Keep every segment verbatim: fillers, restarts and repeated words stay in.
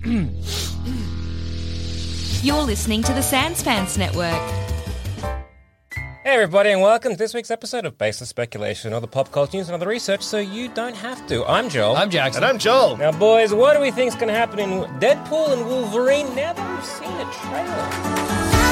You're listening to the Sanspants Network. Hey everybody and welcome to this week's episode of Baseless Speculation, all the pop culture news and other research so you don't have to. I'm Joel. I'm Jackson. And I'm Joel. Now boys, what do we think's going to happen in Deadpool and Wolverine now that we've seen a trailer?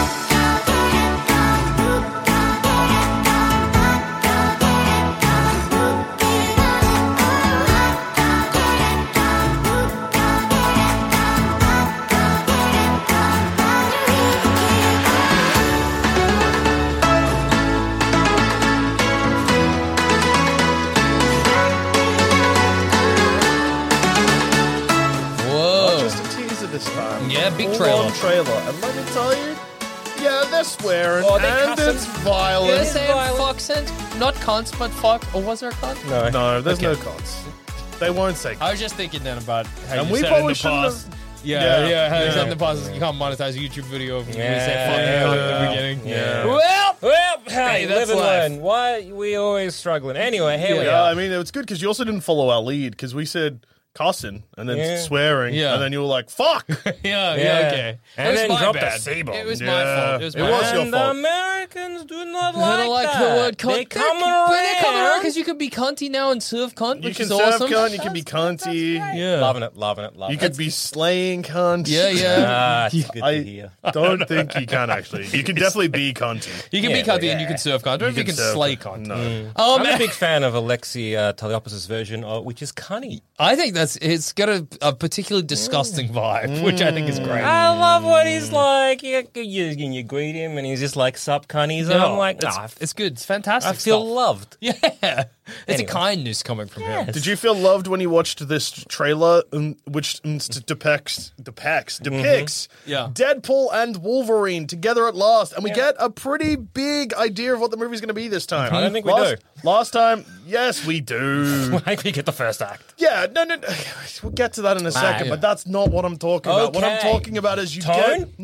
Yeah, big Full trailer. on trailer. And let me tell you, yeah, they're swearing Oh, they and cussing. it's violent. Did they say fucks and not cunts, but fuck? Or was there a cunt? No. No, there's Okay. no cons. They won't say I was just thinking then about how And you we said in probably the shouldn't past. have- Yeah, Yeah, yeah, how you yeah. said in the past is you can't monetize a YouTube video if you Yeah, say fucking cunt at the beginning. yeah. Well, Well, hey, Hey, that's live and life. learn. Why are we always struggling? Anyway, here we Yeah, are. I mean, it's good because you also didn't follow our lead because we said cussing and then Yeah. swearing. Yeah. And then you were like, fuck. yeah, yeah, Yeah. okay. And it was then my drop the bad. C-bomb. It was my Yeah. fault. It was It my was bad. your and fault. the Americans do not I like don't like that. the word cunt. They coming They're- around. but They're coming around because you can be cunty now and serve cunt, You which can is serve awesome. cunt, you can be cunty. Yeah. Loving it, loving it, loving You it. could be slaying cunt. Yeah, yeah. Ah, it's good to I hear. don't think you can actually. You can definitely be cunty. You can Yeah, be cunty yeah. and you can serve cunt. I don't know if you can serve slay cunt. cunt. No. Um, I'm a big fan of Alexi uh, Teleopoulos' version, of, which is cunny. I think that's it's got a, a particularly disgusting vibe, which I think is great. I love what he's like. You, you, you greet him and he's just like, sup, cunnies. And I'm like, it's, nah, it's good. It's fantastic. I feel stuff. loved. Yeah, it's Anyway. a kindness coming from him. Did you feel loved when you watched this trailer, um, which um, st- depicts depicts depicts Yeah. Deadpool and Wolverine together at last, and we get a pretty big idea of what the movie's going to be this time? I don't think we last, do. Last time, yes, we do. Like we get the first act. Yeah, no, no, no. We'll get to that in a second, yeah. but that's not what I'm talking about. What I'm Okay. talking about is you Tone? get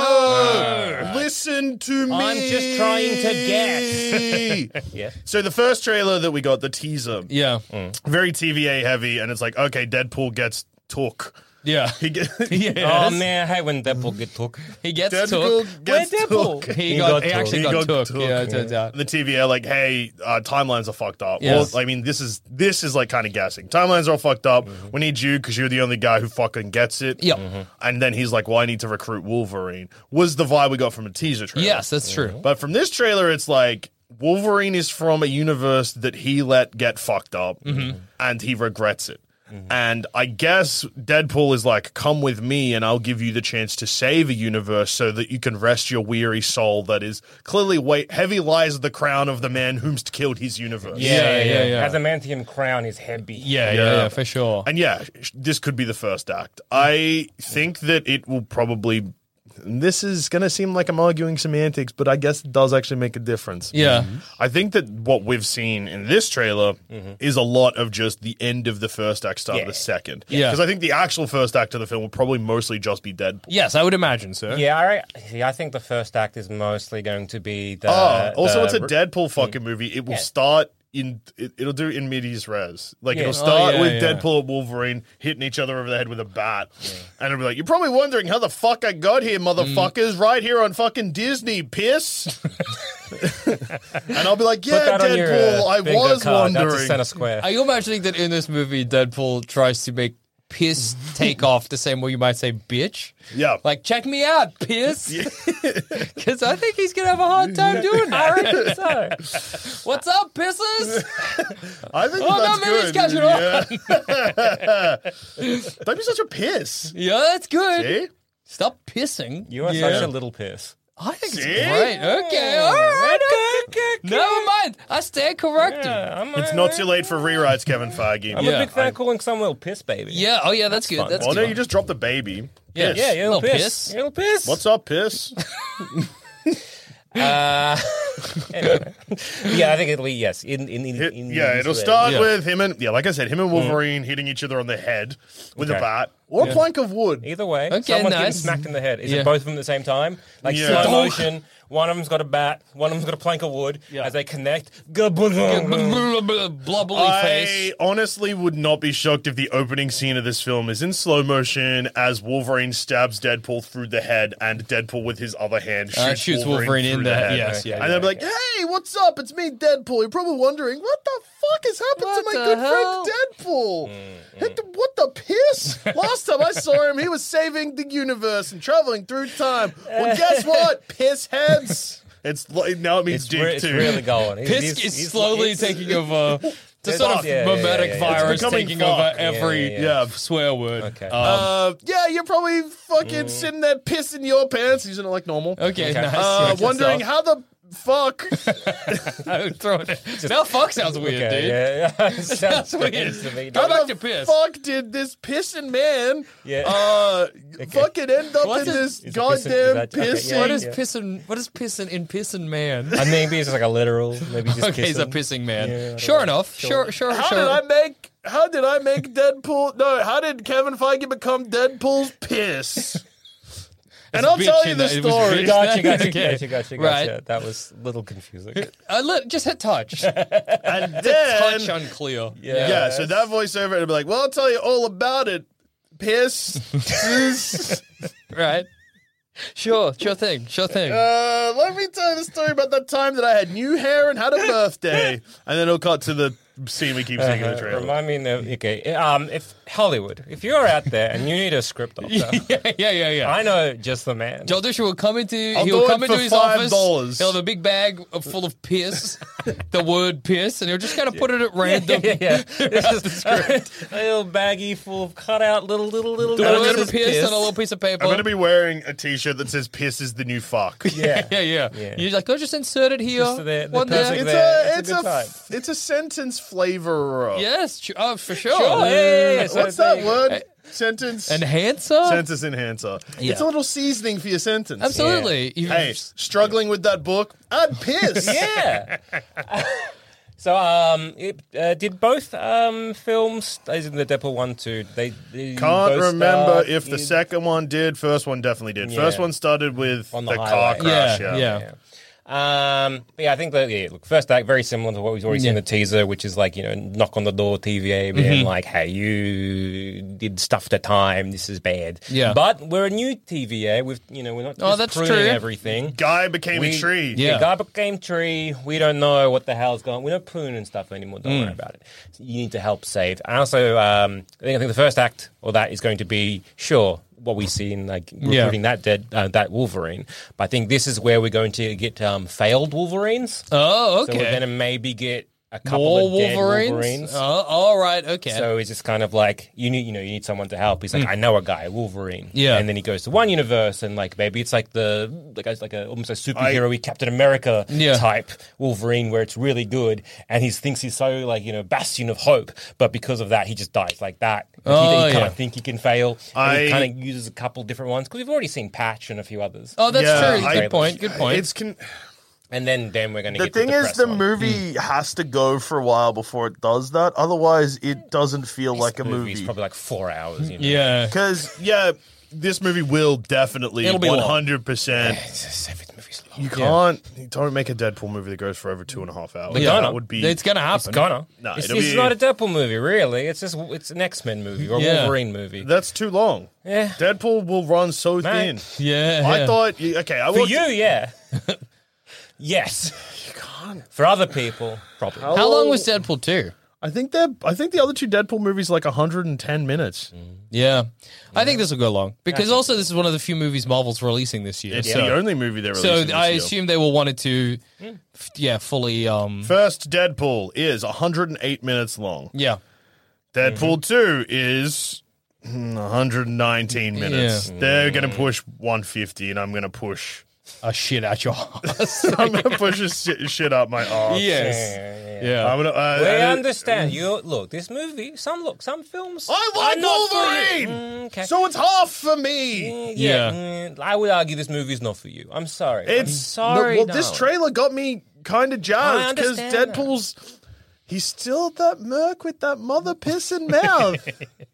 no. Listen to me. I'm just trying to guess. Yeah. So the first trailer that we got, the teaser, Yeah, very T V A heavy, and it's like, okay, Deadpool gets took. yeah. He get, Yes. Oh man, I hate when Deadpool get took. He gets Deadpool took. gets Where's Deadpool? took. He, He got, got he actually took. got, He got took. took, Yeah, it turns out. The T V A like, hey, uh, timelines are fucked up. Yes. Well, I mean, this is this is like kind of guessing. Timelines are all fucked up. We need you because you're the only guy who fucking gets it. Yep. And then he's like, well, I need to recruit Wolverine. Was the vibe we got from a teaser trailer. Yes, that's true. But from this trailer, it's like Wolverine is from a universe that he let get fucked up, and he regrets it. And I guess Deadpool is like, come with me and I'll give you the chance to save a universe so that you can rest your weary soul that is clearly weight heavy lies the crown of the man whom's killed his universe. Yeah, yeah, yeah. As a Mantium crown is heavy. Yeah, yeah, Yeah. yeah, for sure. And yeah, sh- this could be the first act. I think that it will probably. This is going to seem like I'm arguing semantics, but I guess it does actually make a difference. Yeah. I think that what we've seen in this trailer is a lot of just the end of the first act, start Yeah. of the second. Yeah. Because I think the actual first act of the film will probably mostly just be Deadpool. Yes, I would imagine so. Yeah, I, re- yeah, I think the first act is mostly going to be the. Oh, also, the- it's a Deadpool fucking movie. It will Yeah. start in. It, it'll do in medias res. Like Yeah. it'll Oh, start yeah, with yeah. Deadpool and Wolverine hitting each other over the head with a bat, and it'll be like, "You're probably wondering how the fuck I got here, motherfuckers! Mm. Right here on fucking Disney, piss." And I'll be like, Put "Yeah, that on Deadpool, your, uh, I bingo was card. wondering." That's a center square. Are you imagining that in this movie, Deadpool tries to make piss take off the same way you might say bitch? Yeah. Like, check me out, piss. Because I think he's going to have a hard time doing that. I reckon so. What's up, pisses? I think Oh, that's no, maybe good. it's catching Yeah. Don't be such a piss. Yeah, that's good. See? Stop pissing. You are Yeah. such a little piss. I think See? it's great. Okay, all right. Okay. Never mind. I stand corrected. Yeah, Yeah, I'm It's not too late for rewrites, Kevin Feige. I'm Yeah, a big fan I- of calling someone a little piss baby. oh, yeah, that's, good. fun. That's Well, good. no, you just dropped the baby. Yeah. Piss. Yeah, you're a little, Little piss. piss. You're a little piss. What's up, piss? Uh, anyway. Yeah, I think it'll be, yes. In, in, in, in yeah, in it'll this way. start Yeah. with him and, yeah, like I said, him and Wolverine hitting each other on the head with Okay. a bat. or a plank of wood. Either way, Okay, someone's getting nice. smacked in the head. Is Yeah. it both of them at the same time? Like Yeah. slow motion. One of them's got a bat. One of them's got a plank of wood. As they connect, Blubbly I face. honestly would not be shocked if the opening scene of this film is in slow motion as Wolverine stabs Deadpool through the head and Deadpool with his other hand shoots, Uh, shoots Wolverine in through the head. head. Yes, yeah, And yeah. they'll be like, hey, what's up? It's me, Deadpool. You're probably wondering, what the fuck has happened What to my the good hell? friend Deadpool? Heck, the- What the piss? Last time I saw him, he was saving the universe and traveling through time. Well, guess what? Piss heads. It's like, now it means it's, dick re- it's too. really going. He's- Piss he's- is he's- slowly it's- taking over. The It's sort fuck. of Yeah, yeah, mimetic yeah, yeah. virus It's becoming taking fuck. over Yeah, every yeah, yeah. swear word. Okay. Um, Uh, yeah, you're probably fucking sitting there pissing your pants, using it like normal. okay, okay. nice. Uh, Good wondering stuff. how the fuck. I would throw it. Now fuck sounds weird, Okay, dude. yeah, yeah. It sounds weird. strange to me. Go How back the to piss. fuck did this pissing man Yeah. uh, fucking end up What's in it- this Is it pissing- goddamn is that- okay, pissing? yeah, What is yeah. pissing? What is pissing in pissing man? I mean, maybe it's just like a literal. Maybe just Okay, he's a kissing. pissing man. Yeah, I don't sure know. enough. Sure. Sure, sure, How sure. did I make? How did I make Deadpool? No, how did Kevin Feige become Deadpool's piss? And I'll bitch tell you in the that- it was story. bitch. Gotcha, gotcha, Okay. gotcha, gotcha, gotcha. Right. That was a little confusing. I let, just hit touch. And then, touch unclear. Yeah. yeah, so that voiceover, it'll be like, well, I'll tell you all about it. Piss. Right. Sure, sure thing, sure thing. Uh, let me tell you the story about that time that I had new hair and had a birthday. And then it'll cut to the scene we keep seeing in the Uh, trailer. remind me, of, okay, um, if Hollywood, if you're out there and you need a script doctor, yeah, yeah, yeah, yeah. I know just the man. Joel Dusha will come into I'll he do will it come for into his five office. dollars. He'll have a big bag of- full of piss, the word piss, and he'll just kind of put it at random. yeah, yeah. It's just a little baggie full of cut out little, little, little. The notes word of piss, on a little piece of paper. I'm going to be wearing a t-shirt that says piss is the new fuck. Yeah. yeah, yeah, Yeah. You're like, oh, just insert it here. Just so the- the One perfect- there. It's there. a, It's it's a a, good f- it's a sentence flavor. Yes, tr- oh, for sure. Sure, yeah, yeah, yeah. So What's there that you go. word? Sentence. Enhancer? Sentence enhancer. Yeah. It's a little seasoning for your sentence. Absolutely. You- Hey, struggling with that book? Add piss. Yeah. So, um, it, uh, did both um films, as in the Deadpool one, two, they, they Can't both remember start if the in- second one did. First one definitely did. Yeah. First one started with On the, the car highway. crash. Yeah, Yeah, yeah. Um, but yeah, I think that, yeah, look, first act, very similar to what we've already seen in the teaser, which is like, you know, knock on the door T V A, being Mm-hmm. like, hey, you did stuff to time, this is bad. Yeah. But we're a new T V A, with you know, we're not Oh, just that's pruning true. everything. Guy became We- a tree. Yeah. Yeah, guy became tree. We don't know what the hell's going on. We don't prune and stuff anymore. Don't Mm. worry about it. You need to help save. And also, um, I think I think the first act or that is going to be sure what we see in like Yeah. recruiting that dead uh, that Wolverine. But I think this is where we're going to get um, failed Wolverines. Oh, So okay. we're going to maybe get a couple More of dead Wolverines? Wolverines. Oh, all right, okay. So it's just kind of like you need, you know, you need someone to help. He's like, I know a guy, Wolverine. Mm. Yeah. and then he goes to one universe, and like maybe it's like the like it's like a almost a superhero-y Captain America Yeah. type Wolverine, where it's really good, and he thinks he's so like you know bastion of hope, but because of that, he just dies like that. Like, Oh, he, he yeah. can't think he can fail. And I- he kind of uses a couple different ones because we've already seen Patch and a few others. oh, that's Yeah, true. I- Good point. Good point. It's con- And then then we're going to The get thing to the is, press the one. movie Hmm. has to go for a while before it does that. Otherwise, it doesn't feel This like a movie's movie. probably like four hours. You know? yeah. Because, yeah, this movie will definitely It'll be long. one hundred percent. It's a seven movie's long. You can't, you don't make a Deadpool movie that goes for over two and a half hours. We're that gonna. would be. It's going to It's happen. gonna. No, it's, it'll it's be- not a Deadpool movie, really. It's just it's an X-Men movie or a Yeah. Wolverine movie. That's too long. Yeah. Deadpool will run so Man. thin. Yeah. I yeah. thought, you- okay, I For watched- you, yeah. Yes. You can't. For other people, probably. How long was Deadpool two? I think that I think the other two Deadpool movies like one hundred ten minutes. Yeah. I think this will go long. Because also, this is one of the few movies Marvel's releasing this year. It's so the only movie they're so releasing this I year. assume they will wanted to, f- yeah, fully. um First Deadpool is one hundred eight minutes long. Yeah. Deadpool two is mm, one hundred nineteen minutes. Yeah. They're going to push one fifty, and I'm going to push. A shit out your ass. I'm going to push this shit, shit up my arse. yes. Yeah. I'm gonna. Uh, We uh, understand. You look. This movie. Some look. Some films. I are like not for you. Wolverine, Mm, okay. so it's half for me. Mm, Yeah. yeah. mm, I would argue this movie is not for you. I'm sorry. I'm It's sorry. Well, this no. trailer got me kind of jazzed because understand that. Deadpool's. He's still that merc with that mother pissing mouth.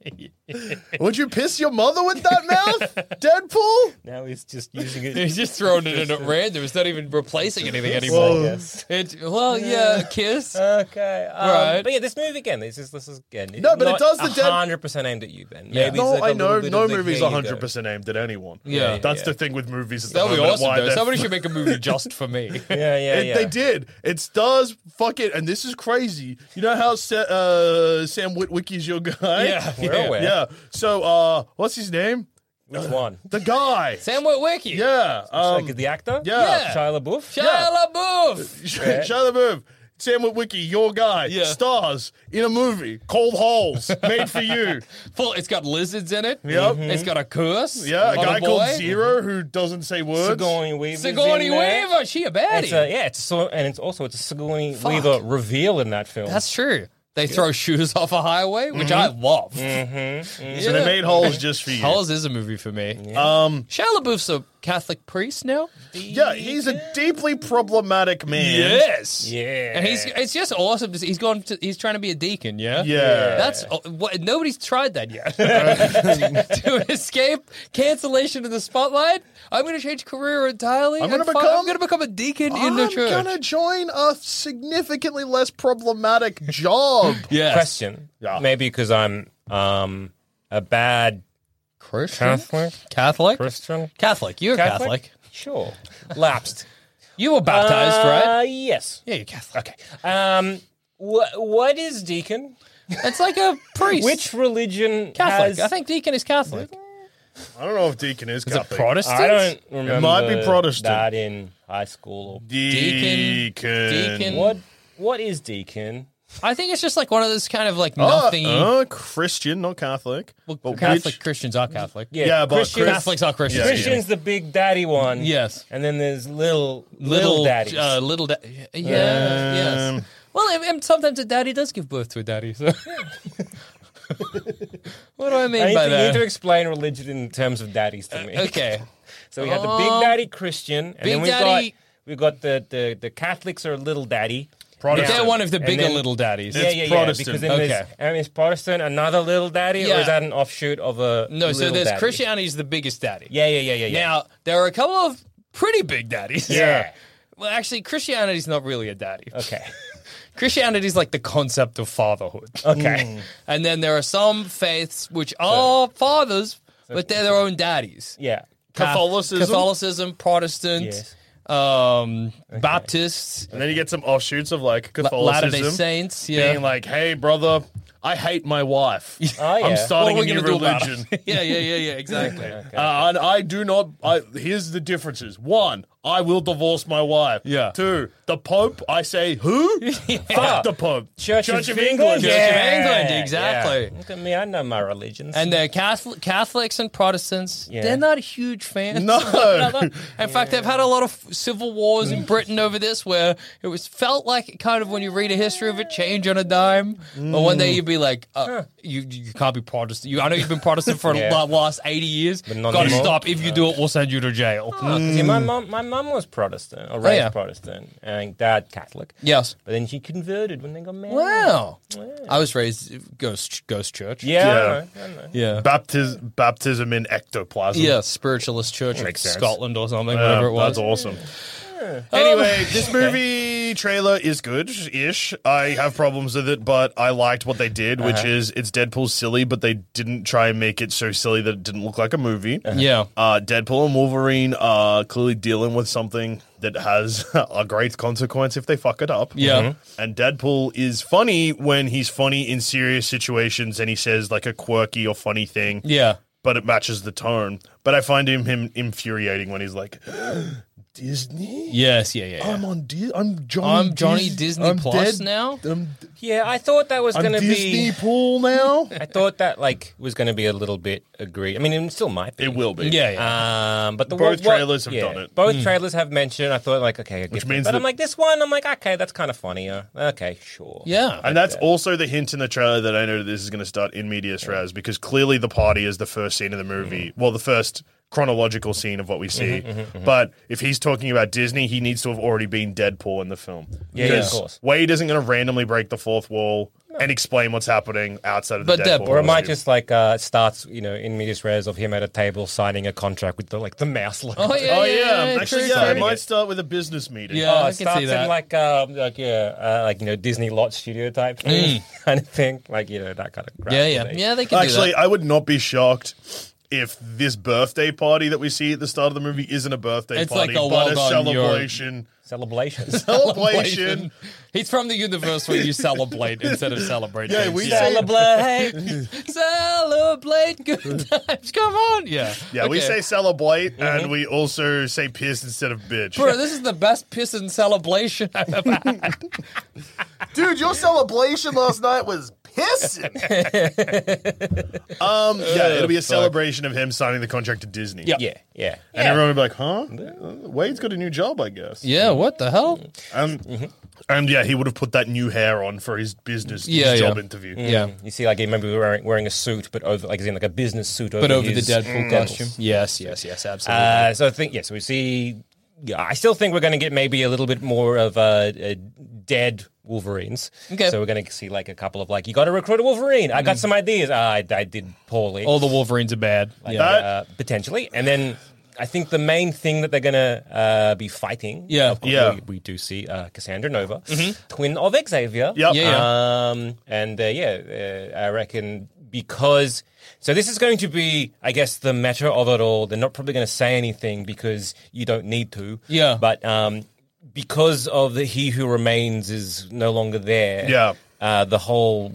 Would you piss your mother with that mouth, Deadpool? Now he's just using it. He's just throwing it in at random. It's not even replacing anything anymore. Well, yes. It's, well, yeah, kiss. Okay, um, Right. But yeah, this movie again. This is this is again. No, but it does the dead- hundred percent aimed at you, Ben. Yeah. Maybe No, it's like I a know. little bit No of the, movie's here you one go. hundred percent aimed at anyone. Yeah. That's yeah. the thing with movies at the That'd be moment. awesome, why though. they're- Somebody should make a movie just for me. Yeah, yeah, It- yeah. They did. It stars fucking, and this is crazy. You know how Sa- uh, Sam Witwicky's your guy? Yeah, We're yeah. aware. Yeah. So, uh, what's his name? Which one? The guy. Sam Witwicky. Yeah. Um, like the actor? yeah. Shia LaBeouf. Shia LaBeouf. Shia LaBeouf. Sam Witwicky, your guy, Yeah. stars in a movie called Holes, made for you. Full. It's got lizards in it. Yep. It's got a curse. Yeah, a on guy boy. called Zero who doesn't say words. Sigourney Weaver. Sigourney Weaver. She a baddie. It's a, yeah, it's so, and it's also it's a Sigourney Fuck. Weaver reveal in that film. That's true. They throw shoes off a highway, which I love. Mm-hmm. So they made Holes just for you. Holes is a movie for me. Um, Shia LaBeouf's a Catholic priest now. yeah, he's a deeply problematic man. Yes. Yeah. And he's it's just awesome to see. He's going to he's trying to be a deacon, yeah? Yeah. That's uh, what nobody's tried that yet. To escape cancellation in the spotlight, I'm going to change career entirely. I'm gonna and fi- become- I'm going to become a deacon in the I'm church. gonna join a significantly less problematic job. Yes. Question. Yeah. Maybe because I'm um a bad Christian? Catholic. Catholic? Christian. Catholic. You're Catholic. Sure. Lapsed. You were baptized, Uh, right? Yes. Yeah, you're Catholic. Okay. Um. What What is deacon? It's like a priest. Which religion Catholic? has? I think deacon is Catholic. I don't know if Deacon is Is it Catholic. Protestant? I don't remember. might be Protestant. That in high school. Or, Deacon. Deacon. what What is deacon? I think it's just like one of those kind of like Oh, nothing. uh, Christian, not Catholic. well, But Catholic which- Christians are Catholic. Yeah, but Christians, Chris- Catholics are Christians. Yeah, Christian's the big daddy one. Yes. And then there's little Little, little, daddies. Uh, little da- yeah, yes. Um, Well, and, and sometimes a daddy does give birth to a daddy. So. What do I mean I need, by to, you need that? to explain religion in terms of daddies to me. Okay. So we had the big Um, daddy Christian, and Big then we Daddy- got we got the, the the Catholics are little daddy. Protestant. They're one of the And bigger then- little daddies. Yeah, It's yeah, Protestant. yeah. Because then Okay. there's and is Protestant another little daddy, or Yeah. is that an offshoot of a No, so little there's daddy? Christianity is the biggest daddy. Yeah, yeah, yeah, yeah, yeah. Now, there are a couple of pretty big daddies. Yeah. Well, actually, Christianity's not really a daddy. Okay. Christianity's like the concept of fatherhood. Okay. And then there are some faiths which are fathers, but they're their own daddies. Yeah. Catholicism? Catholicism, Protestant, Yes. um, Baptists, And then you get some offshoots of like La- Latter-day Catholicism Saints. Yeah. being like, hey, brother, I hate my wife. Oh, yeah. I'm starting What a are we new gonna do about religion. it? yeah, yeah, yeah, yeah, exactly. Uh, and I do not. I, here's the differences. One, I will divorce my wife. Yeah. Two, the Pope. I say who? Fuck the Pope. Church, Church of, of England. England. Church of England, exactly. Yeah. Look at me, I know my religions. And the Catholic, Catholics and Protestants, Yeah. they're not huge fans. No. of one another. In fact, they've had a lot of civil wars in Britain over this, where it was felt like kind of when you read a history of it, change on a dime. But one day you'd be like, uh, you you can't be Protestant. You, I know you've been Protestant for Yeah. the last eighty years. not Got to anymore. stop. If you do it, we'll send you to jail. See, my mum, my mum was Protestant, or raised Oh, yeah. Protestant, and dad Catholic. Yes. But then she converted when they got married. Wow. I was raised ghost ghost church. Yeah. Yeah. I know, I know. Yeah. Baptis- baptism in ectoplasm. Yeah, spiritualist church of Makes sense. Scotland or something, Yeah, whatever it was. That's awesome. Anyway, this movie trailer is good-ish. I have problems with it, but I liked what they did, which is it's Deadpool silly, but they didn't try and make it so silly that it didn't look like a movie. Yeah. Uh, Deadpool and Wolverine are clearly dealing with something that has a great consequence if they fuck it up. Yeah. Mhm. And Deadpool is funny when he's funny in serious situations and he says like a quirky or funny thing, Yeah. but it matches the tone. But I find him, him infuriating when he's like, Disney? Yes, yeah, yeah. yeah. I'm on Di- I'm Johnny I'm Johnny Dis- Disney I'm Plus dead- now? I'm, Yeah, I thought that was I'm going to Disney be. Pool now. I thought that like was going to be a little bit agreed. I mean, it still might be. It will be. Yeah, yeah. Um, but the Both what- what- trailers have yeah, done it. Both trailers have mentioned. I thought like, okay, I Which get means that. But that- I'm like, this one, I'm like, okay, that's kind of funnier. Okay, sure. yeah. And that's also the hint in the trailer that I know that this is going to start in medias res because clearly the party is the first scene of the movie. Well, the first chronological scene of what we see. But if he's talking about Disney, he needs to have already been Deadpool in the film. Yeah, yeah, Because of course. Wade isn't going to randomly break the fourth wall and explain what's happening outside of But the Deadpool- Deadpool. Or it might costume. just like uh, starts, you know, in medias res of him at a table signing a contract with the like the mouse logo. Oh, yeah, Oh yeah. yeah, yeah, actually, true, yeah. It true. might start with a business meeting. Yeah. Oh, I it can starts see that. in like um like yeah uh, like you know Disney lot studio type thing kind of thing, like you know that kind of crap. Yeah, yeah. They- Yeah, they can Actually, do that. I would not be shocked if this birthday party that we see at the start of the movie isn't a birthday It's party, like a but a well done, you're- celebration. celebrations. Celebration. He's from the universe where you celebrate instead of celebrate. Yeah, things. we say- Celebrate. Celebrate good times. Come on. Yeah. Yeah, we Okay. say celebrate, and we also say piss instead of bitch. Bro, this is the best piss and celebration I've ever had. Dude, your celebration last night was pissing. Um, yeah, it'll be a fuck. celebration of him signing the contract to Disney. Yeah. yeah, yeah. And everyone will be like, huh? Uh, Wade's got a new job, I guess. Yeah, what the hell? Um, And yeah, he would have put that new hair on for his business Yeah, his job yeah. interview. Yeah. You see, like, he maybe wearing, wearing a suit, but over, like, as in like a business suit over But over the his Deadpool costume. Yes, yes, yes, absolutely. Uh, so I think, yes, we see. Yeah, I still think we're going to get maybe a little bit more of uh, uh, dead Wolverines. Okay. So we're going to see like a couple of like, you got to recruit a Wolverine. I got some ideas. Ah, I, I did poorly. All the Wolverines are bad. Like, yeah. uh, potentially, and then. I think the main thing that they're going to uh, be fighting, Yeah. of course, Yeah. we, we do see uh, Cassandra Nova, twin of Xavier. Yep. Yeah, yeah. Um, and uh, yeah, uh, I reckon because so this is going to be, I guess, the meta of it all. They're not probably going to say anything because you don't need to. Yeah. But um, because of the He Who Remains is no longer there. Yeah. Uh, the whole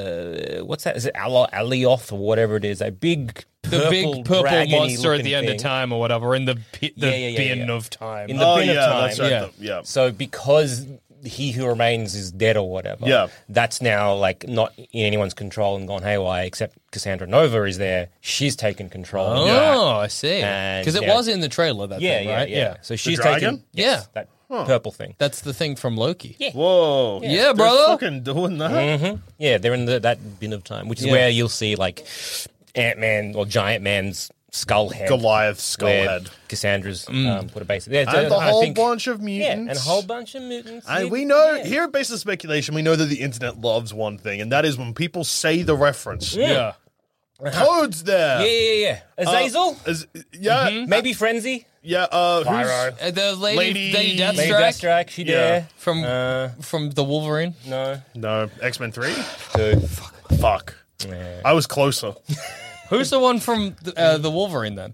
uh, what's that? Is it Alo- Alioth or whatever it is? A big the big purple dragony monster at looking the end thing. of time or whatever, in the, pi- the Yeah, yeah, yeah, bin yeah. of time. In the Oh, bin yeah, of time. that's right. Yeah. The- yeah. So because He Who Remains is dead or whatever, Yeah. that's now like not in anyone's control and gone haywire. Except Cassandra Nova is there; she's taken control. oh, Yeah. I see. And, Because it yeah. was in the trailer, that yeah, thing, yeah, right? yeah, So she's dragon? taken, yes, Yeah. that purple thing. That's the thing from Loki. Yeah. Whoa. Yeah, They're brother. fucking doing that. Yeah, they're in the, that bin of time, which is Yeah. where you'll see like Ant Man or Giant Man's skull head, Goliath skull where head. Cassandra's um, put a base. Yeah, And the I whole think- bunch of yeah, mutants. and a whole bunch of mutants. And You- we know, yeah. here at Baseless Speculation, we know that the internet loves one thing, and that is when people say the reference. Yeah. Code's there. Yeah, yeah, yeah. Uh, Azazel, is- yeah. maybe Frenzy, Yeah. Uh, who's, Uh, the lady, Lady- Lady maybe Deathstrike Deathstrike. She Yeah. there. from Uh, from the Wolverine. no, no, X-Men three? two. Fuck. Yeah. I was closer. Who's the one from the, uh, the Wolverine then?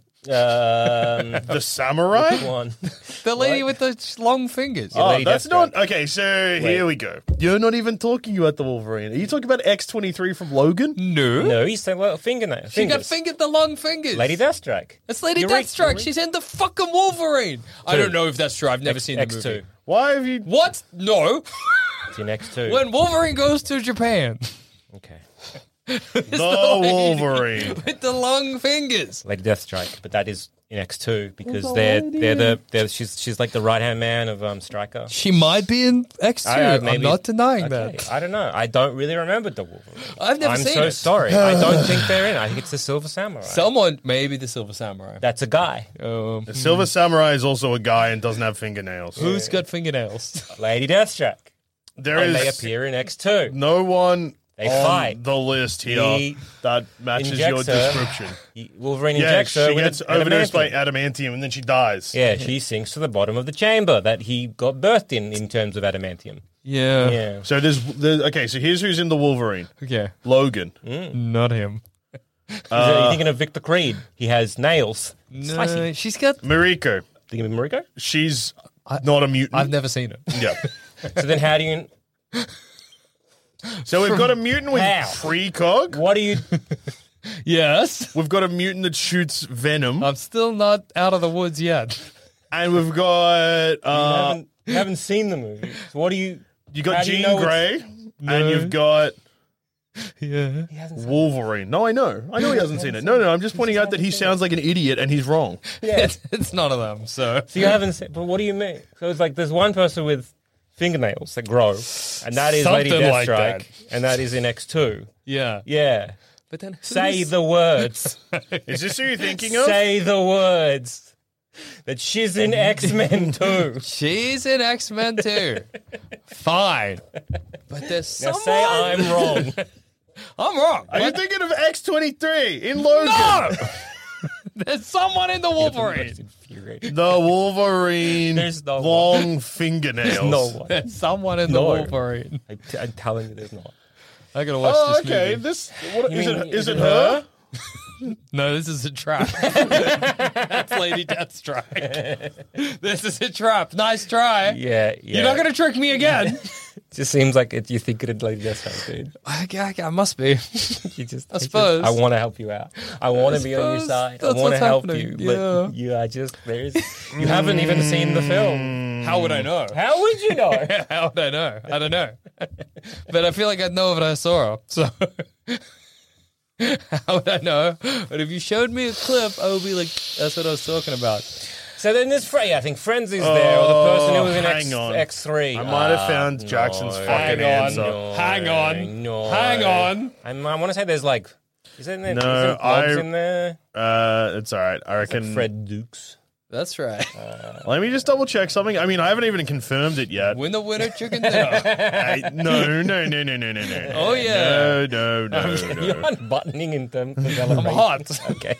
Um, The samurai? one. The lady with the long fingers. Oh, Lady that's Deathstrike. not okay. So here we go. You're not even talking about the Wolverine. Are you talking about X twenty-three from Logan? No. No, he's saying well, fingernail. She got Fingers. fingered the long fingers. Lady Deathstrike. It's Lady You're right, Deathstrike. you're right. She's in the fucking Wolverine. I don't know if that's true. I've never seen the X movie. two. Why have you? What? No. It's in X two. When Wolverine goes to Japan Okay. The Wolverine. with the long fingers. Lady Deathstrike, but that is in X two because they're they're the they're, she's she's like the right hand man of um Stryker. She might be in X two. I- uh, I'm maybe- not denying Okay, that. I don't know. I don't really remember the Wolverine. I've never I'm seen so it. sorry. I don't think they're in. I think it's the Silver Samurai. Someone, maybe the Silver Samurai. That's a guy. Um, The Silver Samurai is also a guy and doesn't have fingernails. who's got fingernails? Lady Deathstrike. There And is they appear in X two. no one They on fight. the list here He that matches your injects her. description. Wolverine Yeah, injects her she with gets an overdosed by adamantium. adamantium and then she dies. Yeah, she sinks to the bottom of the chamber that he got birthed in in terms of adamantium. Yeah. Yeah. So there's, there's okay. So here's who's in the Wolverine: Okay. Logan. Not him. Are you thinking of Victor Creed? He has nails. No, Spicy. she's got. Mariko. Thinking of Mariko? She's not a mutant. I've never seen it. yeah. So then how do you... So we've got a mutant with How? precog. What do you... Yes. We've got a mutant that shoots venom, I'm still not out of the woods yet. and we've got you, uh, haven't, you haven't seen the movie. So what do you... you how got do you Jean know it's- Grey, and you've got Yeah. He hasn't seen Wolverine. No, I know, I know he hasn't seen it. No, no, I'm just pointing out that he sounds like an idiot and he's wrong. Yeah. It's, it's none of them, so. So you haven't seen... But what do you mean? So it's like there's one person with fingernails that grow, and that is Lady Something like Deathstrike, that. and that is in X two. Yeah. Yeah. But then. Say who's- the words. Is this who you're thinking of? Say the words. That she's in X-Men too. She's in X Men too. Fine. But there's Now someone. say I'm wrong. I'm wrong. Are you But thinking of X twenty-three in Logan? no! There's someone in the Wolverine. Infuriating. The Wolverine There's no long fingernails. No one. There's someone in the No. Wolverine. I, I'm telling you, there's not. I gotta watch Oh, this okay. movie. This what, You is mean- it? is Is it it her? No, this is a trap. That's Lady Deathstrike. This is a trap. Nice try. Yeah, yeah. You're not gonna trick me again. Just seems like it, you think it Lady Deathstrike, dude. I, I, I must be. You just, I just- suppose. I want to help you out. I want I to be on your suppose side. I that's want to what's help happening, you, yeah. but you are just there's. You haven't even seen the film. How would I know? How would you know? How would I know? I don't know. But I feel like I'd know if I saw her. So how would I know? But if you showed me a clip, I would be like, that's what I was talking about. So then there's Frey. I think Friends is there, or the person who was in Oh, X, hang on. X three. I might have found Jackson's fucking Hang on. answer. No, Hang on. No. Hang on. I'm, I want to say there's like, is there, No, is there blobs I- in there? Uh, it's all right. I reckon. Fred Dukes. That's right. Let me just double check something. I mean, I haven't even confirmed it yet. Win the winner chicken dinner. I, no, no, no, no, no, no, no. Oh, yeah. No, no, no, You're no. unbuttoning in terms of I'm celebration. hot. Okay.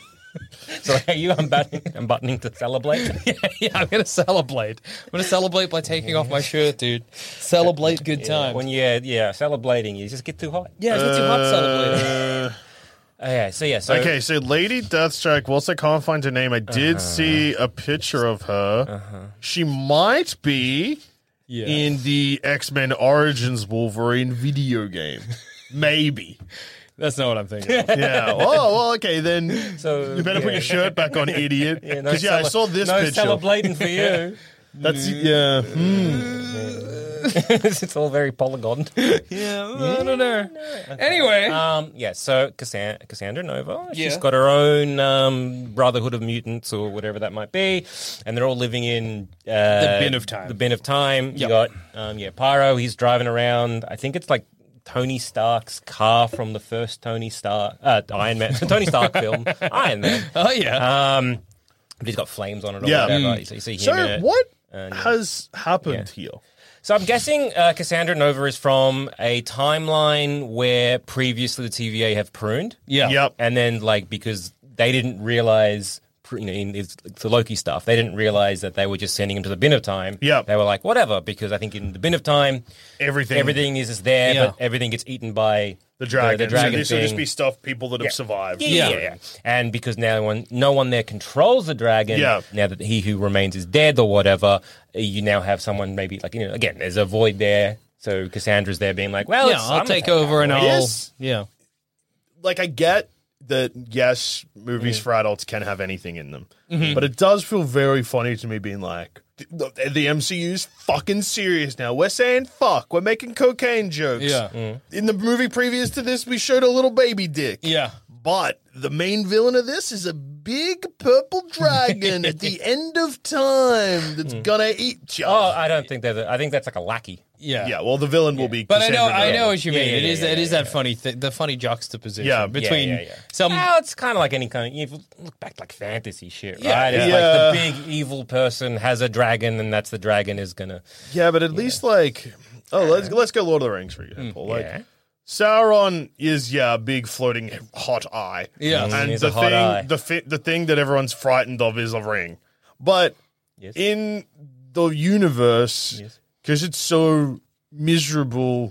So are you unbuttoning, unbuttoning to celebrate? Yeah, I'm gonna celebrate. I'm gonna celebrate by taking off my shirt, dude. Celebrate good times. When you're yeah celebrating, you just get too hot. yeah, it's not too hot celebrating. Uh, Oh, yeah. So yeah. So okay, so Lady Deathstrike, whilst I can't find her name, I did see a picture of her. She might be Yeah. in the X-Men Origins Wolverine video game. Maybe. That's not what I'm thinking. of. Yeah. Oh, well, okay, then So you better put yeah. your shirt back on, idiot. Yeah, no Because, yeah, I cele- saw this no picture. celebrating for you. That's, yeah. hmm. It's all very polygoned. Yeah, I don't know. Anyway, Um, yeah, so Cassandra, Cassandra Nova, she's Yeah. got her own um, Brotherhood of Mutants or whatever that might be, and they're all living in uh, the bin of time. The bin of time. You Yep. got um, yeah, Pyro. He's driving around. I think it's like Tony Stark's car from the first Tony Stark uh, Iron Man, Tony Stark film, Iron Man. oh yeah, Um, but he's got flames on it or Yeah. whatever. You see- you see him So, in it. what And- has happened here? So I'm guessing uh, Cassandra Nova is from a timeline where previously the T V A have pruned. yeah, Yep. And then, like, because they didn't realize, you know, in it's the Loki stuff, they didn't realize that they were just sending him to the bin of time. Yep. They were like, whatever, because I think in the bin of time, Everything. everything is just there, Yeah. but everything gets eaten by The dragon. The, the dragon so this will just thing. be stuff people that have survived. Yeah, Yeah. yeah, yeah. And because now one, no one there controls the dragon, Yeah. now that he who remains is dead or whatever, you now have someone maybe, like, you know, again, there's a void there. So Cassandra's there being like, well, yeah. it's, I'll I'm take gonna over and I'll. Yes. Yeah, Like, I get that, yes, movies for adults can have anything in them. But it does feel very funny to me being like, the, the M C U's fucking serious now. We're saying fuck. We're making cocaine jokes. Yeah. In the movie previous to this, we showed a little baby dick. yeah. But the main villain of this is a big purple dragon at the end of time that's gonna eat you. Oh, I don't think there's a, I think that's like a lackey. Yeah. yeah, well, the villain will be. But I know, Cassandra I Nova. know what you Yeah, mean. yeah, it yeah, is, yeah, it is yeah, that funny, th- the funny juxtaposition Yeah. between Yeah, yeah, yeah. some. Well, it's kind of like any kind of, you look back like fantasy shit, Yeah. right? It's Yeah. like the big evil person has a dragon and that's the dragon is going to, Yeah, but at least like, oh, let's let's go Lord of the Rings for example. Like yeah. Sauron is yeah a big floating hot eye. Yeah. Mm, and he's the a hot thing eye. the fi- the thing that everyone's frightened of is a ring. But Yes. in the universe, Yes. because it's so miserable.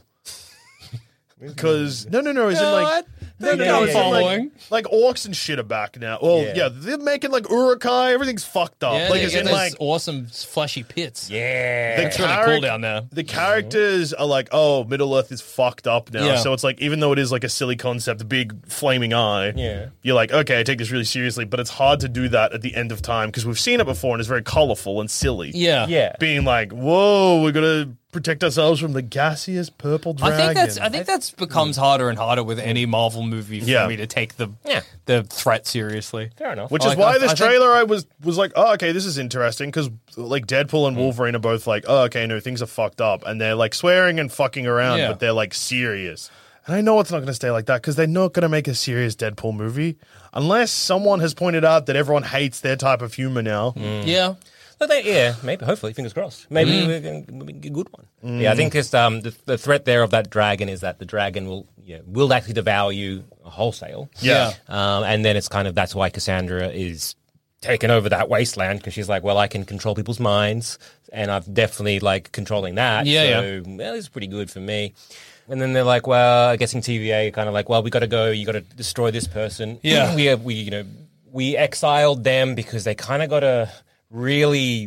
Because no, no, no, is No, it like I no, think no, I'm no, is it following. like, like orcs and shit are back now. Well, Yeah. yeah, they're making like Urukai. Everything's fucked up. Yeah, like they it's get in those like awesome fleshy pits. yeah. The It's really charac- cool down there. The characters are like, oh, Middle Earth is fucked up now. Yeah. So it's like, even though it is like a silly concept, a big flaming eye, Yeah. you're like, okay, I take this really seriously. But it's hard to do that at the end of time because we've seen it before and it's very colorful and silly. Yeah. Yeah. Being like, whoa, we're gonna protect ourselves from the gaseous purple I dragon. think that's I think that's becomes harder and harder with any Marvel movie for Yeah. me to take the Yeah. the threat seriously. Fair enough. Which is Like, why I- this I think- trailer I was was like, oh, okay, this is interesting because like Deadpool Mm. and Wolverine are both like, oh, okay, no, things are fucked up, and they're like swearing and fucking around, Yeah. but they're like serious. And I know it's not going to stay like that because they're not going to make a serious Deadpool movie unless someone has pointed out that everyone hates their type of humor now. Yeah. But they, yeah, maybe, hopefully, fingers crossed. Maybe Mm. we're going to get a good one. Yeah, I think it's, um, the, the threat there of that dragon is that the dragon will yeah, will actually devour you wholesale. Yeah. Um, and then it's kind of, that's why Cassandra is taken over that wasteland, because she's like, well, I can control people's minds, and I've definitely, like, controlling that. Yeah, so, yeah. well, it's pretty good for me. And then they're like, well, I guess in T V A, kind of like, well, we got to go, you got to destroy this person. Yeah. we, we, you know, we exiled them because they kind of got to really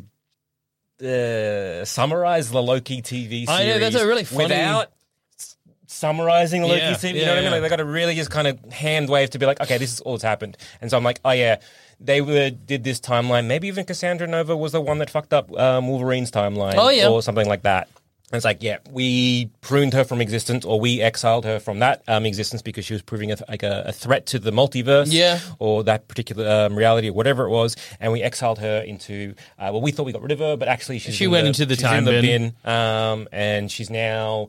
uh, summarize the Loki T V series. I know, that's a really funny- without s- summarizing the Loki Yeah, T V. You yeah, know what I mean? yeah. Like, they got to really just kind of hand wave to be like, okay, this is all that's happened. And so I'm like, oh yeah, they were did this timeline. Maybe even Cassandra Nova was the one that fucked up um, Wolverine's timeline, Oh, yeah. or something like that. And it's like, yeah, we pruned her from existence, or we exiled her from that um, existence because she was proving a, like a, a threat to the multiverse, Yeah. or that particular um, reality, or whatever it was. And we exiled her into, uh, well, we thought we got rid of her, but actually she's She in went the, into the she's time in the bin. bin, um, and she's now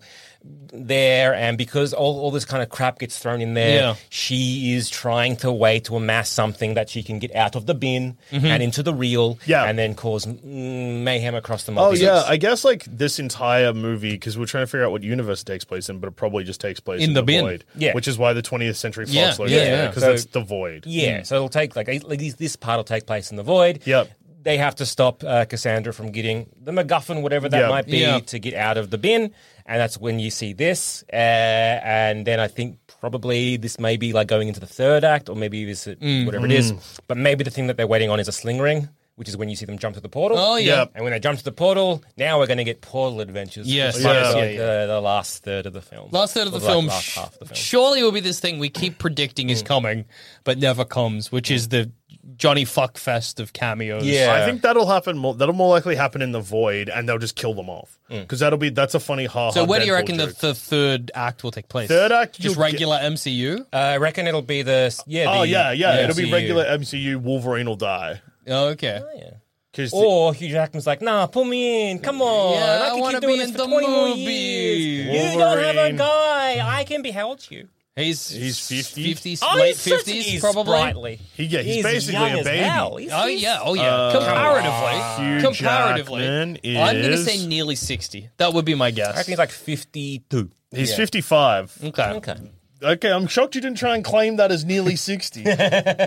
there. And because all, all this kind of crap gets thrown in there, Yeah. she is trying to way to amass something that she can get out of the bin and into the real, Yeah. and then cause mm, mayhem across the multiverse. Oh yeah, I guess like this entire movie, because we're trying to figure out what universe it takes place in, but it probably just takes place In in, the the, bin. void. Yeah. Which is why the twentieth Century Fox Yeah, logo, yeah, yeah. because So- that's the void. Yeah, so it'll take like, like this, this part will take place in the void. Yep. They have to stop uh, Cassandra from getting the MacGuffin, whatever that Yep. might be, Yeah. to get out of the bin, and that's when you see this. Uh, and then I think probably this may be like going into the third act, or maybe this whatever it is. But maybe the thing that they're waiting on is a sling ring, which is when you see them jump to the portal. Oh, yeah. Yep. And when they jump to the portal, now we're going to get portal adventures. Yes. which is Yeah. like Yeah, uh, the last third of the film. Last third of the Or, like, film, last sh- half of the film. surely will be this thing we keep predicting is coming, but never comes, which is the Johnny Fuckfest of cameos. Yeah. I think that'll happen. More, that'll more likely happen in the void, and they'll just kill them off Mm. because that'll be that's a funny ha. So where do you Deadpool reckon the, joke. the third act will take place? Third act, Just you'll regular M C U? Uh, I reckon it'll be the yeah. Oh the, yeah, yeah, the it'll be M C U. regular M C U. Wolverine will die. Oh, okay. Yeah. Because Or Hugh Jackman's like, nah, pull me in. Come on. Yeah, I can wanna keep doing be this in for the twenty more movie. years. You don't have a Wolverine. guy. I can be, how old's you? He's He's fifty? fifties, Oh, late he's such- fifties, he's probably. sprightly. He- yeah, he's basically young a as baby. hell. He's- Oh he's- yeah, oh yeah. Uh, Comparatively, Hugh comparatively, Jackman I'm going to is- say nearly sixty. That would be my I guess. reckon he's like fifty-two. he's fifty-five. Okay. Okay. Okay, I'm shocked you didn't try and claim that as nearly sixty. Well,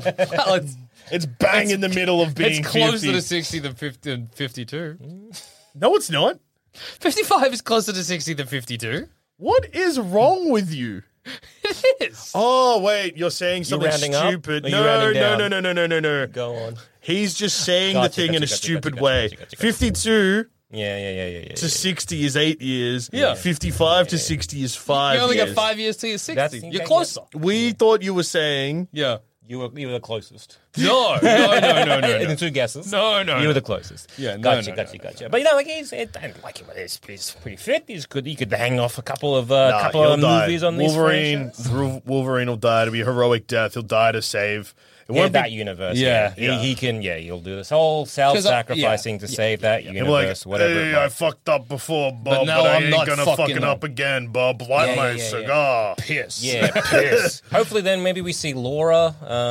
it's, It's bang in the middle of being it's closer fifty. to sixty than fifty than fifty-two. No, it's not. fifty-five is closer to sixty than fifty-two. What is wrong with you? It is. Oh wait, you're saying something rounding up? stupid. Or you No, rounding no, down? no, no, no, no, no, no. Go on. He's just saying Gotcha, the thing in gotcha, a gotcha, stupid gotcha, way. gotcha, gotcha, gotcha. fifty-two Yeah, yeah, yeah, yeah, yeah. to yeah. sixty is eight years. Yeah. fifty-five to sixty is five You only years. got five years till you're sixty. That's- You're yeah, closer. We thought you were saying Yeah. You were, you were the closest. No, no, no, no, no. In the no. two guesses. No, no, You no. were the closest. Yeah, no, gotcha, no, gotcha, no, gotcha. But you know, like he's, I don't like him. He's, he's pretty fit. He's good. He could hang off a couple of uh, Nah, couple he'll of die. movies on this Wolverine. franchise. Wolverine. Wolverine will die. It'll be a heroic death. He'll die to save. It Yeah, won't that be. universe. Yeah, Yeah, yeah. He, he can. Yeah, he'll do this whole self-sacrificing yeah, to save that He'll be like, universe. whatever. it hey, might I be. fucked up before, Bob, but, now I I'm ain't not gonna fucking fucking up. up again, Bob. Light Yeah, my yeah, yeah, cigar. Piss. Yeah, piss. Hopefully, then maybe we see Laura,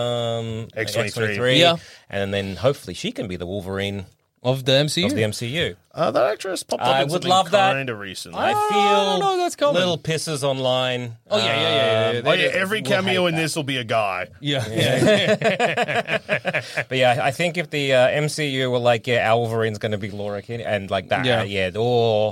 um, X twenty-three. X twenty-three, Yeah. and then hopefully she can be the Wolverine Of the M C U. of the M C U. Uh, that actress popped up I in would something love that. kind of recently. I I feel don't know that's coming. little pisses online. Oh, yeah, yeah, yeah, yeah, yeah. Um, Oh, They- yeah, every will cameo hate in that. this will be a guy. Yeah. yeah. But yeah, I think if the uh, M C U were like, yeah, our Wolverine's going to be Laura Kinney, and like that, Yeah. yeah, yeah or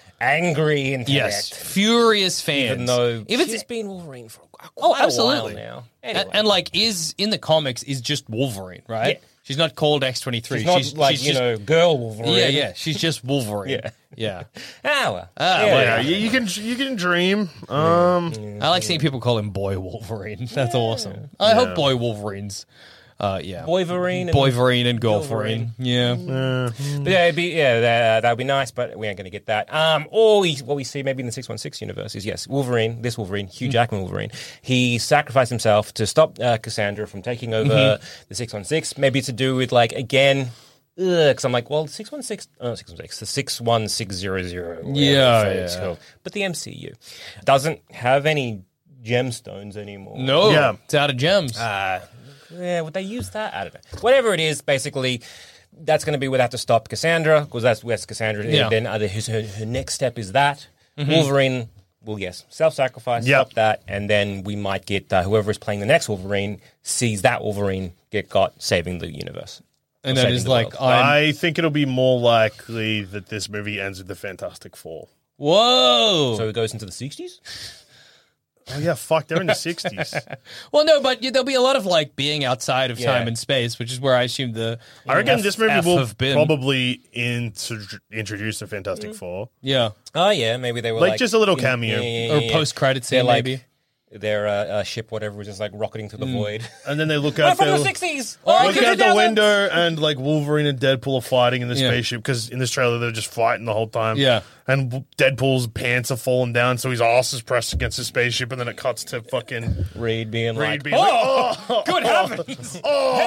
angry internet. Yes. Furious fans. Even though if it's she's been Wolverine for quite Oh, a absolutely. while now. and, Anyway. and like is in the comics is just Wolverine, right? Yeah. She's not called X twenty-three. she's not she's like, she's you just, know, girl Wolverine. Yeah, yeah. She's just Wolverine. Yeah. Yeah. Ah, well. Ah, yeah, well, Yeah, you, you can you can dream. Um, I like seeing people call him Boy Wolverine. That's awesome. I hope Boy Wolverines. Uh, yeah. Boyverine and Boyverine and Girlverine. Yeah. But yeah, it'd be, yeah, that, that would be nice, but we ain't going to get that. Um, or we, what we see maybe in the six one six universe is, yes, Wolverine, this Wolverine, Hugh Jackman Wolverine, he sacrificed himself to stop uh, Cassandra from taking over Mm-hmm. the six one six, maybe to do with, like, again, because I'm like, well, six one six, oh, six one six, the six one six zero zero. Yeah, yeah. But the M C U doesn't have any gemstones anymore. No. Yeah. It's out of gems. Uh, Yeah, would they use that? I don't know. Whatever it is, basically, that's going to be where they have to stop Cassandra, because that's where Cassandra is. Yeah. Then other, her, her next step is that. Mm-hmm. Wolverine will, yes, self-sacrifice, Yep. stop that, and then we might get uh, whoever is playing the next Wolverine sees that Wolverine get got saving the universe. And Or then saving he's the like, world. I'm. I think it'll be more likely that this movie ends with the Fantastic Four. Whoa. So it goes into the sixties? Oh yeah, fuck, they're in the sixties. Well, no, but yeah, there'll be a lot of like being outside of Yeah. time and space, which is where I assume the. I reckon F- this movie F will have been. probably intro- introduce the Fantastic Four. Yeah. Oh, yeah, maybe they were Like, like... just a little in- cameo. yeah, yeah, Or yeah, yeah. post-credit They're scene, like, maybe. their uh, uh, ship, whatever, was just like rocketing to the void. And then they look We're out from the the, sixties! look out the window and like Wolverine and Deadpool are fighting in the Yeah. spaceship because in this trailer they're just fighting the whole time. Yeah. And Deadpool's pants are falling down, so his ass is pressed against the spaceship, and then it cuts to fucking Reed being Reed like, being like, oh, Good heavens!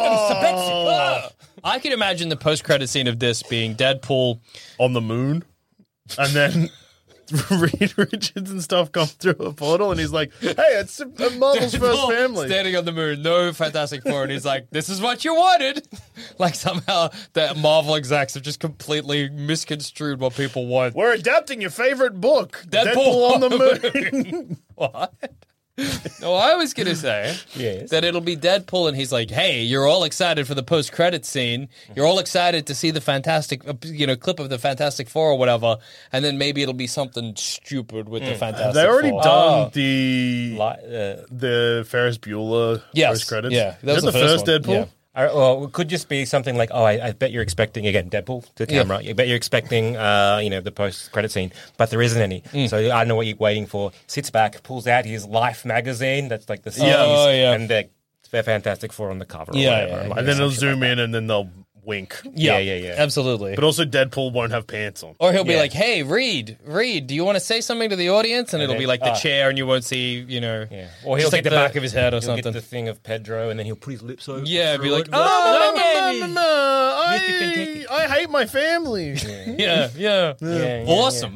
oh, I can imagine the post-credit scene of this being Deadpool. on the moon, and then Reed Richards and stuff come through a portal, and he's like, "Hey, it's a Marvel's first Deadpool family." standing on the moon, no Fantastic Four, and he's like, "This is what you wanted." Like somehow the Marvel execs have just completely misconstrued what people want. We're adapting your favorite book, Deadpool Deadpool, on the on moon. What? No, I was gonna say Yes. that it'll be Deadpool, and he's like, "Hey, you're all excited for the post-credit scene. You're all excited to see the fantastic, uh, you know, clip of the Fantastic Four or whatever, and then maybe it'll be something stupid with the Fantastic They already Four." done the li- uh, the Ferris Bueller Yes, post credits. yeah, that Is was that the the first first one, Deadpool. yeah. I, well, it could just be something like, oh, I, I bet you're expecting, again, Deadpool to the Yeah. camera. I bet you're expecting, uh, you know, the post-credit scene, but there isn't any. Mm. So I know what you're waiting for. Sits back, pulls out his Life magazine. That's like the series. Oh, yeah. And they're, they're Fantastic Four on the cover. Or Yeah, whatever. yeah, I'm yeah. like, And then some they'll shit zoom like in and then they'll wink. Yeah, yeah, yeah. absolutely. But also Deadpool won't have pants on. Or he'll be Yeah. like, "Hey, Reed, Reed, do you want to say something to the audience?" And, it'll then- be like the ah. chair, and you won't see, you know, Yeah. Or he'll just like get the, back of his head or he'll something. get the thing of Pedro, and then he'll put his lips over. Yeah, be through like, it. "Oh, baby." no, no, no, Mister Kentucky. I, I hate my family. yeah, yeah, Yeah, yeah, awesome,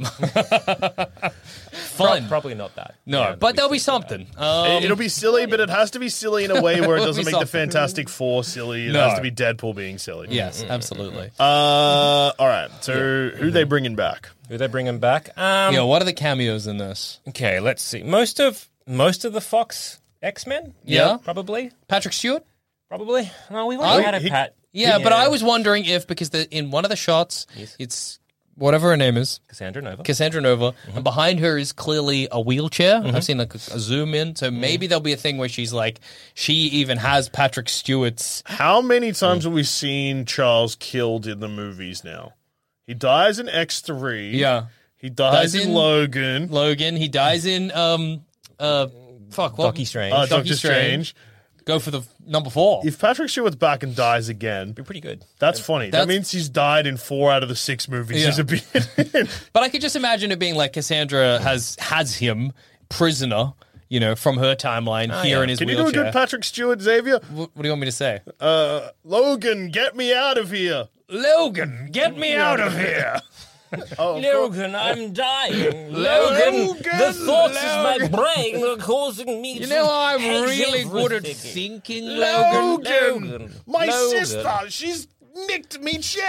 Pro- fun. Probably not that. No, Yeah, but there'll be something. Um, It'll be silly, but it has to be silly in a way where it It'll doesn't be make the something. Fantastic Four silly. It No. has to be Deadpool being silly. yes, absolutely. Uh, all right. So who they bringing back? Who they bringing back? Um, Yeah, what are the cameos in this? Okay, let's see. Most of most of the Fox X-Men. Yeah. probably, Patrick Stewart? probably. No, we I- already had a he- Pat. Yeah, but I was wondering if, because the, in one of the shots, it's whatever her name is, Cassandra Nova. Cassandra Nova, and behind her is clearly a wheelchair. Mm-hmm. I've seen like a, a zoom in, so maybe there'll be a thing where she's like, she even has Patrick Stewart's. How many times have we seen Charles killed in the movies now? He dies in X three. Yeah, He dies, Dies in, in- Logan. Logan. He dies in um uh fuck what Doctor Strange. Uh, Doctor Doctor Strange. Go for the f- number four. If Patrick Stewart's back and dies again, Be pretty good. that's funny. That's- that means he's died in four out of the six movies Yeah. he's appeared in. But I could just imagine it being like Cassandra has has him prisoner, you know, from her timeline here yeah. in his Can you do a wheelchair. good Patrick Stewart, Xavier? what, what do you want me to say? Uh, Logan, get me out of here. Logan, get me out of here. Oh, Logan, I'm dying. Logan, the thoughts Logan. of my brain are causing me. You know, I'm hate really good at everything. thinking, Logan. Logan, Logan. my Logan. sister, she's nicked me chair.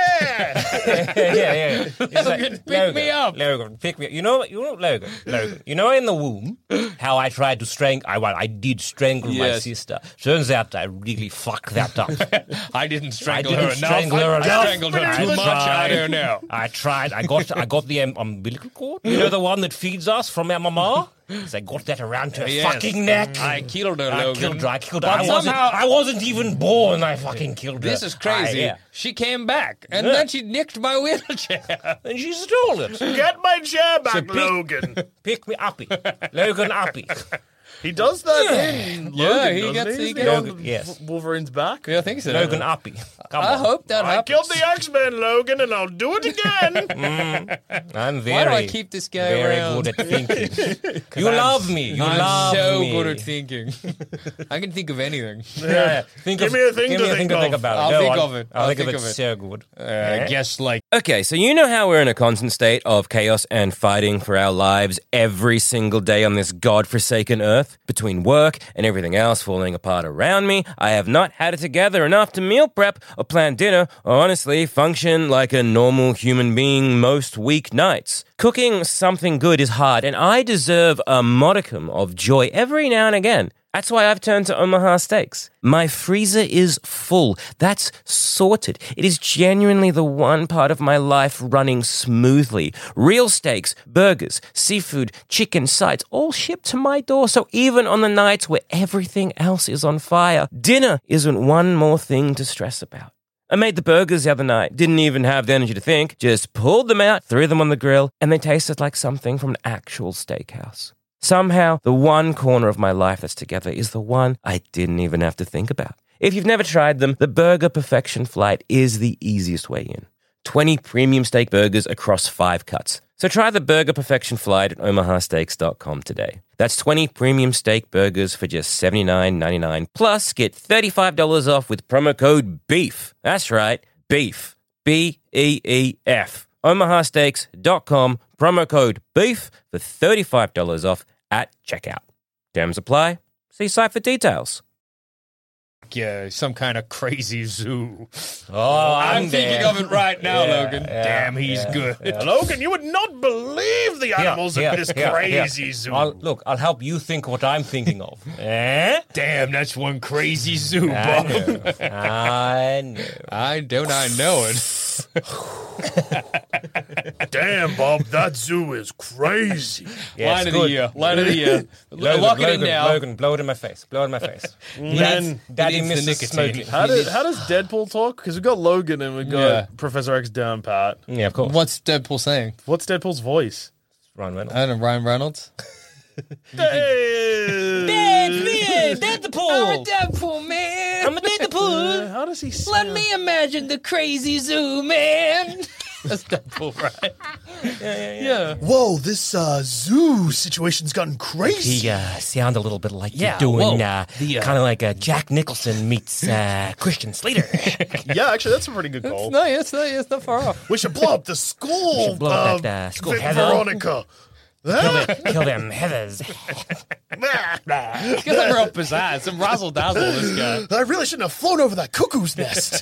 yeah, yeah. He's Logan, pick me up. Logan, pick me up. You know, you know, Logan, Logan. You know, in the womb, how I tried to strangle. I, well, I did strangle my Yes. sister. Turns out I really fucked that up. I didn't strangle I didn't her enough. strangle her I enough. strangled her I too much. tried. I don't know. I tried. I got. I got the um, umbilical cord. You know, the one that feeds us from our mama. So I got that around her Yes. fucking neck. I killed her, I Logan. killed her. I killed her. But I wasn't. somehow- I wasn't even born. I fucking killed her. This is crazy. I, yeah. She came back, and Yeah. then she nicked my wheelchair. And she stole it. Get my chair back, pick- Logan. Pick me uppy, Logan uppy. He does that in Logan, Yeah, he doesn't gets- he? he Isn't gets- on Logan, yes. Wolverine's back. Yeah, I think so. Logan uppy. Come I on. hope that I happens. killed the X-Men, Logan, and I'll do it again. I'm very. Why do I keep this guy very around? good at thinking. You love me. You I'm love so me. good at thinking. I can think of anything. Yeah. Think Give of, me a thing give to me a think thing to think of. about. I'll No, think I'm- of it. I'll, I'll think, think of of it. it. So good. Uh, I guess like Okay, so you know how we're in a constant state of chaos and fighting for our lives every single day on this godforsaken earth? earth. Between work and everything else falling apart around me, I have not had it together enough to meal prep or plan dinner or honestly function like a normal human being most weeknights. Cooking something good is hard, and I deserve a modicum of joy every now and again. That's why I've turned to Omaha Steaks. My freezer is full. That's sorted. It is genuinely the one part of my life running smoothly. Real steaks, burgers, seafood, chicken, sides, all shipped to my door. So even on the nights where everything else is on fire, dinner isn't one more thing to stress about. I made the burgers the other night, didn't even have the energy to think, just pulled them out, threw them on the grill, and they tasted like something from an actual steakhouse. Somehow, the one corner of my life that's together is the one I didn't even have to think about. If you've never tried them, the Burger Perfection Flight is the easiest way in. twenty premium steak burgers across five cuts. So try the Burger Perfection Flight at omaha steaks dot com today. That's twenty premium steak burgers for just seventy-nine ninety-nine. Plus, get thirty-five dollars off with promo code BEEF. That's right, BEEF. B E E F. omaha steaks dot com, promo code BEEF for thirty-five dollars off at checkout. Terms apply. See site for details. Yeah, some kind of crazy zoo. Oh, I'm thinking of it right now, Yeah, Logan. yeah, Damn, he's yeah, good. yeah. Logan, you would not believe the animals Here, at this here, crazy here. zoo. I'll, look, I'll help you think what I'm thinking of. eh? Damn, that's one crazy zoo, I Bob. know. I know. I don't I know it. Damn, Bob, that zoo is crazy. Yeah, Line it's of the good. year. Line of the year. Logan, Lock it Logan, in now. Logan, blow it in my face. Blow it in my face. Man, Daddy needs the misses nicotine. smoking. how, do, how does Deadpool talk? Because we've got Logan and we've got Yeah. Professor X down pat. Yeah, of course. What's Deadpool saying? What's Deadpool's voice? Ryan Reynolds. I don't know, Ryan Reynolds? Dead, Deadpool! Deadpool, man. I'm a Deadpool! How does he sound? Let me imagine the crazy zoo, man. That's Deadpool, right? Yeah. Whoa, this uh, zoo situation's gotten crazy. He uh, sound a little bit like Yeah, you're doing whoa. uh, The, uh, kind of like uh, Jack Nicholson meets uh, Christian Slater. Yeah, actually, that's a pretty good call. No, it's not, it's not far off. We should blow up the school. should blow up uh, that, uh, school Ver- heather. Veronica. kill, them, kill them heathers. He's got some real pizzazz, some razzle dazzle, this guy. I really shouldn't have flown over that cuckoo's nest.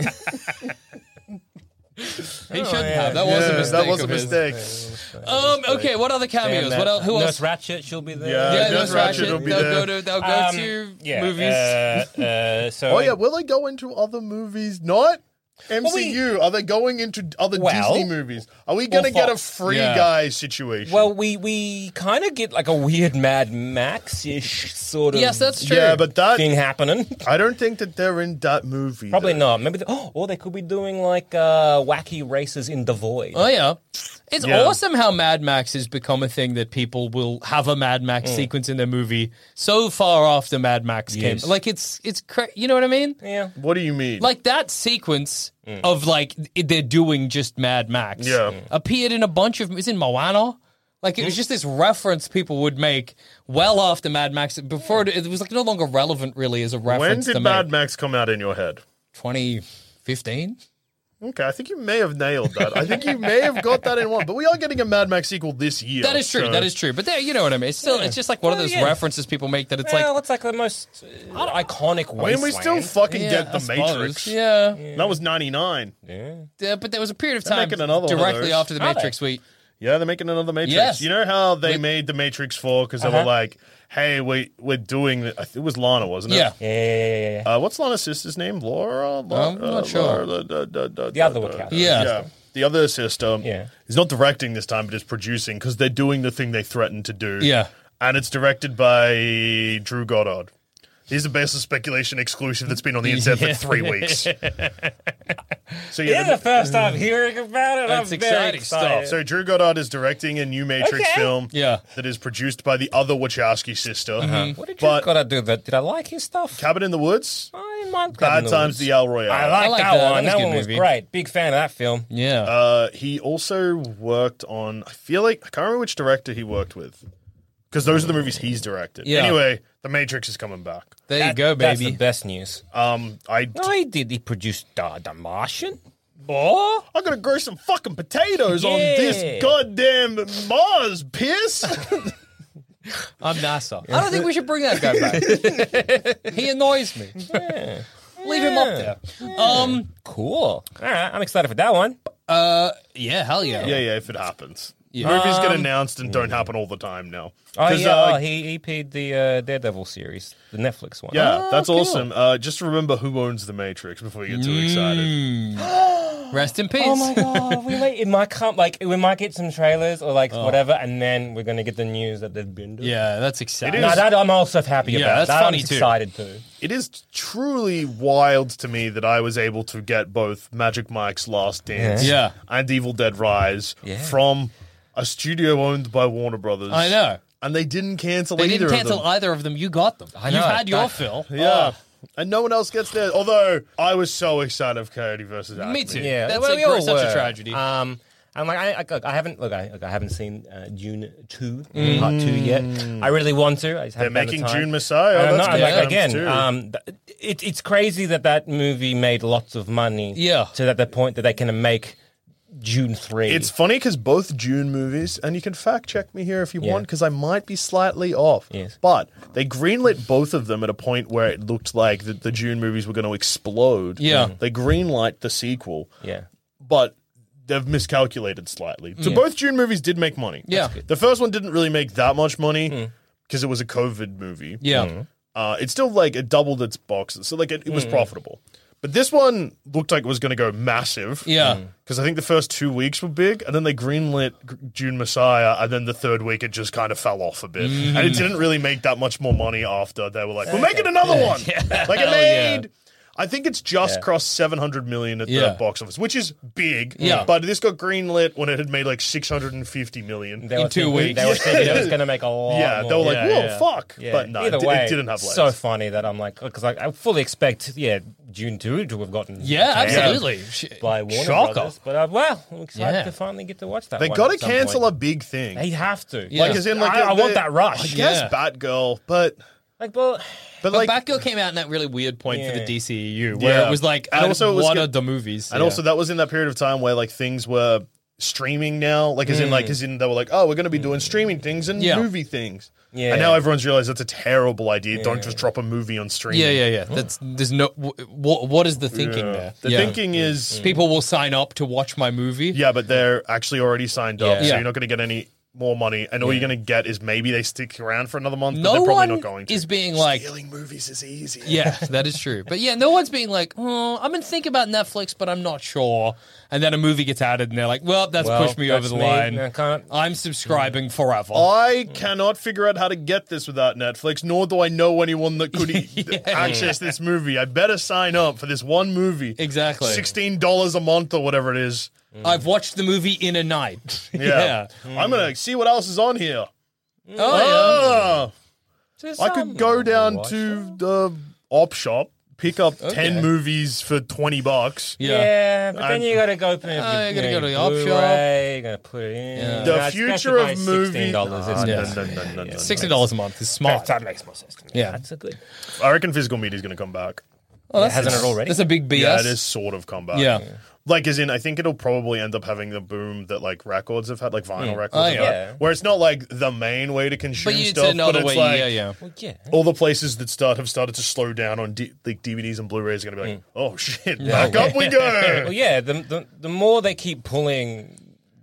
He shouldn't have. That was a Yeah, mistake. that was a of his. mistake. Um, okay, what other cameos? And, uh, What else? Who Nurse else? Ratchet, she'll be there. Yeah, Yeah, Nurse Nurse Ratchet Ratchet. will be They'll there. go to, they'll go Um, to yeah, movies. Uh, uh, so Oh, yeah, will they go into other movies? Not M C U. Are they going into other Well- Disney movies? Are we going to get a Fox. free Yeah. guy situation? Well, we we kind of get like a weird Mad Max-ish sort of Yes, that's true. yeah, but that thing happening. I don't think that they're in that movie. Probably though. not. Maybe, the, oh, or they could be doing like uh, wacky races in the void. Oh yeah. It's Yeah. awesome how Mad Max has become a thing that people will have a Mad Max sequence in their movie so far after Mad Max Yes. came. Like it's it's cra- you know what I mean? Yeah. What do you mean? Like that sequence of like i- they're doing just Mad Max. Yeah. appeared in a bunch of it's in Moana. Like it was just this reference people would make well after Mad Max before it, it was like no longer relevant really as a when reference did to Mad make. Max come out in your head? twenty fifteen Okay, I think you may have nailed that. I think you may have got that in one. But we are getting a Mad Max sequel this year. That is true. so- That is true. But there, you know what I mean. It's still, it's just like one of Well, those yeah. references people make that it's well, like. it's like the most uh, iconic I mean, we still wasteland. fucking Yeah, get I the suppose. Matrix. Yeah. That was ninety-nine. Yeah, but there was a period of They're time making another one of directly those. after the Are Matrix. they? We Yeah, they're making another Matrix. Yes. You know how they With- made the Matrix four because they Uh-huh. were like, "Hey, we we're doing it." It was Lana, wasn't it? yeah. Yeah, yeah, yeah, yeah, yeah. Uh, what's Lana's sister's name? Laura. La- I'm not uh, sure. Laura, the, the, the, the, The other the- Wakanda. Yeah. yeah. The other sister Yeah. is not directing this time, but is producing because they're doing the thing they threatened to do. Yeah. And it's directed by Drew Goddard. He's the best of speculation exclusive that's been on the internet for three weeks. So Yeah, yeah, the the, first time hearing about it, That's I'm very exciting excited. stuff. so Drew Goddard is directing a new Matrix Okay. film. Yeah. That is produced by the other Wachowski sister. What did you But- gotta do that? Did I like his stuff? Cabin in the Woods. I might Bad Times the El Royale. I like, I like that, that. one. That was That, a good one was movie. great. Big fan of that film. Yeah. Uh, he also worked on. I feel like I can't remember which director he worked with because those are the movies he's directed. Yeah. Anyway, The Matrix is coming back. there you That- go, That's baby. the best news. Um, I No, he did. He produced uh, The Martian. Oh, I'm gonna grow some fucking potatoes on Yeah. this goddamn Mars, Pierce. I'm NASA. I don't think we should bring that guy back. He annoys me. Yeah. Leave him up there. Um, Cool. All right, I'm excited for that one. uh, yeah, hell yeah. Yeah, yeah, if it happens. Yeah. Movies get Um, announced and don't happen all the time now. Oh 'Cause, yeah, uh, oh, he he P'd the uh, Daredevil series, the Netflix one. yeah, Oh, that's cool. awesome. Uh, just remember who owns the Matrix before you get too excited. Rest in peace. Oh my god, we might, it might come like we might get some trailers or like whatever, and then we're gonna get the news that they've been doing. Yeah, that's exciting. It is. No, that I'm also happy Yeah, about. that's that funny I'm too. excited too. It is truly wild to me that I was able to get both Magic Mike's Last Dance Yeah. and Evil Dead Rise Yeah. from a studio owned by Warner Brothers. I know. And they didn't cancel They either didn't cancel of them. either of them. You got them. I You've know, had your that- fill. Yeah. And no one else gets theirs. Although I was so excited of Coyote versus Acme. Me too. Yeah, That's well, a we all great- such a were. tragedy. Um, I'm like, I, I, look, I haven't look, I, look, I haven't seen uh, June two, part two yet. I really want to. I just They're haven't found the making time. June Messiah. And I'm That's not, good like, for them again, too. um, th- it, it's crazy that that movie made lots of money. Yeah. To that the point that they can make June three. It's funny because both June movies, and you can fact check me here if you Yeah. want, because I might be slightly off. Yes. But they greenlit both of them at a point where it looked like the, the June movies were going to explode. Yeah. They greenlight the sequel, yeah. but they've miscalculated slightly. So Yeah. both June movies did make money. Yeah. The first one didn't really make that much money because it was a COVID movie. Yeah. Uh, it still like it doubled its box, so like it, it Mm. was profitable. But this one looked like it was going to go massive. Yeah. Because I think the first two weeks were big, and then they greenlit G- June Messiah, and then the third week it just kind of fell off a bit. Mm-hmm. And it didn't really make that much more money after. They were like, we're making another one. Like it Hell yeah. made... I think it's just Yeah. crossed seven hundred million at Yeah. the box office, which is big. Yeah. But this got greenlit when it had made like six hundred fifty million. They In were two thinking- weeks. They were thinking it was going to make a lot Yeah, more. they were like, Yeah, whoa, yeah. fuck. Yeah. But no, Either it, di- way, it didn't have legs. so funny that I'm like, because I, I fully expect, yeah, June two to have gotten Yeah, canned absolutely. Sh- by Warner Shocker. Brothers. But uh, well, I'm excited Yeah. to finally get to watch that. They one got to at some cancel point. a big thing. They have to. Yeah. Like, as in, like, I, I the- want that rush. I guess Yeah. Batgirl, but Like, but but But like, Batgirl came out in that really weird point for the Yeah. D C E U where Yeah. it was like, And and also also it was one good- of the movies. and Yeah. also that was in that period of time where like things were streaming now, like as in like as in they were like, oh, we're going to be doing streaming things and Yeah. movie things. Yeah. And now everyone's realized that's a terrible idea. Don't just drop a movie on streaming. yeah, yeah, yeah. That's there's no. What what is the thinking Yeah. there? The Yeah. thinking is, people will sign up to watch my movie. yeah, but they're actually already signed up, Yeah. so Yeah. you're not going to get any more money. And all you're going to get is maybe they stick around for another month, but No they're probably one not going to. is being like, Stealing movies is easy. yeah, that is true. But yeah, no one's being like, oh, I'm gonna think about Netflix, but I'm not sure. And then a movie gets added, and they're like, well, that's Well, pushed me over that's the me. line. I can't- I'm subscribing forever. I cannot figure out how to get this without Netflix, nor do I know anyone that could e- access this movie. I better sign up for this one movie. Exactly. sixteen dollars a month or whatever it is. I've watched the movie in a night. Yeah. I'm going to see what else is on here. Oh, Oh, There's I some could go to down watch. to the op shop, pick up ten movies for twenty bucks. yeah. Yeah, Yeah. but then you gotta go. Pay, Oh, you gotta know, go to the op Blu-ray, You gotta put it in. Yeah. The No, it's future of specified movies. sixteen dollars. Nah, It's no, yeah. no, no, no, no, no. Sixty dollars a month is smart. That makes more sense to me. Yeah. That's a good. I reckon physical media is going to come back. Oh, that's, Hasn't it already? That's a big B S. Yeah, it is sort of come back. Yeah. Like, as in, I think it'll probably end up having the boom that, like, records have had, like, vinyl records Oh, have yeah. had, where it's not, like, the main way to consume But you stuff, said another but it's way. like, yeah, yeah. Well, yeah. all the places that start have started to slow down on D- like D V Ds and Blu-rays are going to be like, Mm. oh, shit, back up we go. Well, yeah. The, the the more they keep pulling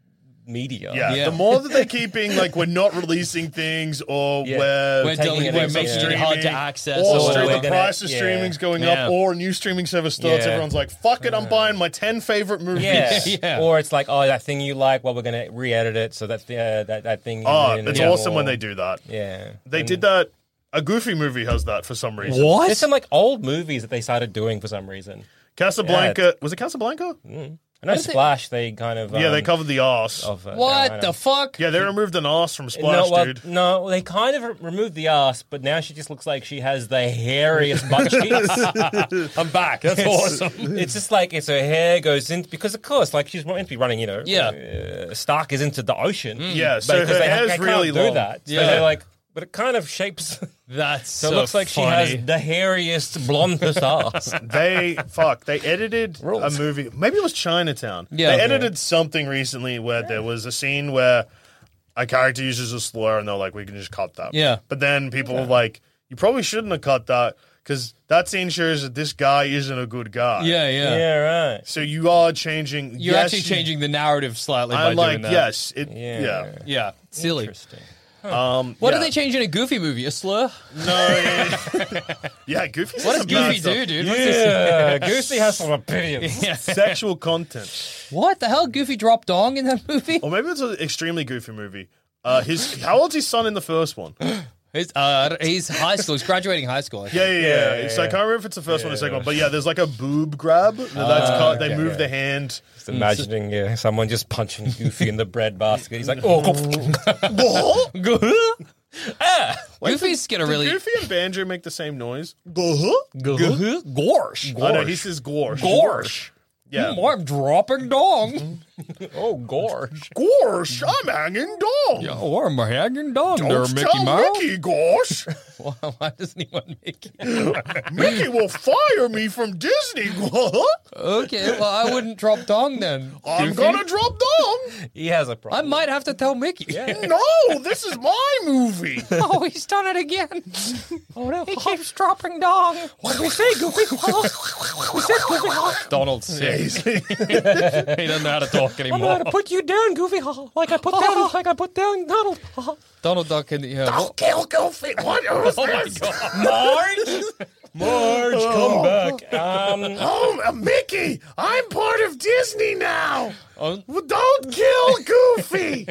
media, Yeah, Yeah. the more that they keep being like, we're not releasing things, or Yeah. we're, We're, taking del- it we're in making some it hard to streaming, access. or or stream- we're the gonna- price of yeah. streaming's going Yeah. up, or a new streaming service starts. Yeah. Everyone's like, fuck it, I'm buying my ten favorite movies. Yeah. Yeah. Or it's like, oh, that thing you like, well, we're going to re-edit it so that the, uh, that that thing. Oh, you it's know, awesome more- when they do that. Yeah, They did that. A Goofy movie has that for some reason. What? There's some like old movies that they started doing for some reason. Casablanca. Was it Casablanca? I know is it? Splash. They kind of um, Yeah, they covered the arse. Of, uh, What I the know. fuck? Yeah, they removed an arse from Splash, no, well, dude. no, they kind of re- removed the ass, but now she just looks like she has the hairiest butt cheeks. I'm back. That's awesome. It's just like it's her hair goes in because, of course, like she's meant to be running. You know, Yeah. uh, Stark is into the ocean. Yeah, so But because her they, hair's they can't really do long. that. So Yeah. they're like, but it kind of shapes. That's So so it looks like funny. she has the hairiest, blondest ass. They fuck. They edited Rules. a movie. Maybe it was Chinatown. Yeah. they edited something recently where there was a scene where a character uses a slur and they're like, we can just cut that. Yeah. But then people are like, you probably shouldn't have cut that because that scene shows that this guy isn't a good guy. Yeah, yeah. Yeah, right. So you are changing. You're yes, actually you- changing the narrative slightly by I'm like, doing that. yes. It, Yeah. yeah. Yeah, silly. Interesting. Um, What yeah. do they change in a Goofy movie? A slur? No. Yeah, yeah Goofy. What does Goofy do, dude? What's this- Yeah, Goosey has some opinions. Yeah. Sexual content. What the hell? Goofy dropped dong in that movie? Or maybe it's an extremely goofy movie. Uh, his How old's his son in the first one? Yeah, He's, uh, he's high school. He's graduating high school. I think. yeah, yeah. yeah, So I yeah. can't remember if it's the first one or the second one. But yeah, there's like a boob grab. That's cut. They okay, move yeah. the hand. Just imagining yeah, someone just punching Goofy in the bread basket. He's like, oh, Goofy's gonna Did really. Goofy and Banjo make the same noise? Gorsh. I know, he says gorsh. Gorsh. Yeah. Mm, I'm dropping dong. oh, gorge. Gorsh, I'm hanging dong. Oh, I'm hanging dong there, Don't Mickey tell Mouse. Mickey, gosh. Why, why doesn't he want Mickey? Mickey will fire me from Disney. Okay, well, I wouldn't drop dong then. I'm Goofy. gonna drop dong. He has a I problem. might have to tell Mickey. No, this is my movie. Oh, he's done it again. Oh no, he keeps dropping dong. What did we say, Goofy? We said Goofy. Donald's sick. he doesn't know how to talk anymore. put you down, Goofy. Like I put down, like I put down Donald. Donald Duck in the yeah. what- Kill Goofy. What is Oh my this? god. Marge, Marge, come back. Um, Oh, uh, Mickey, I'm part of Disney now. Oh. Well, don't kill Goofy.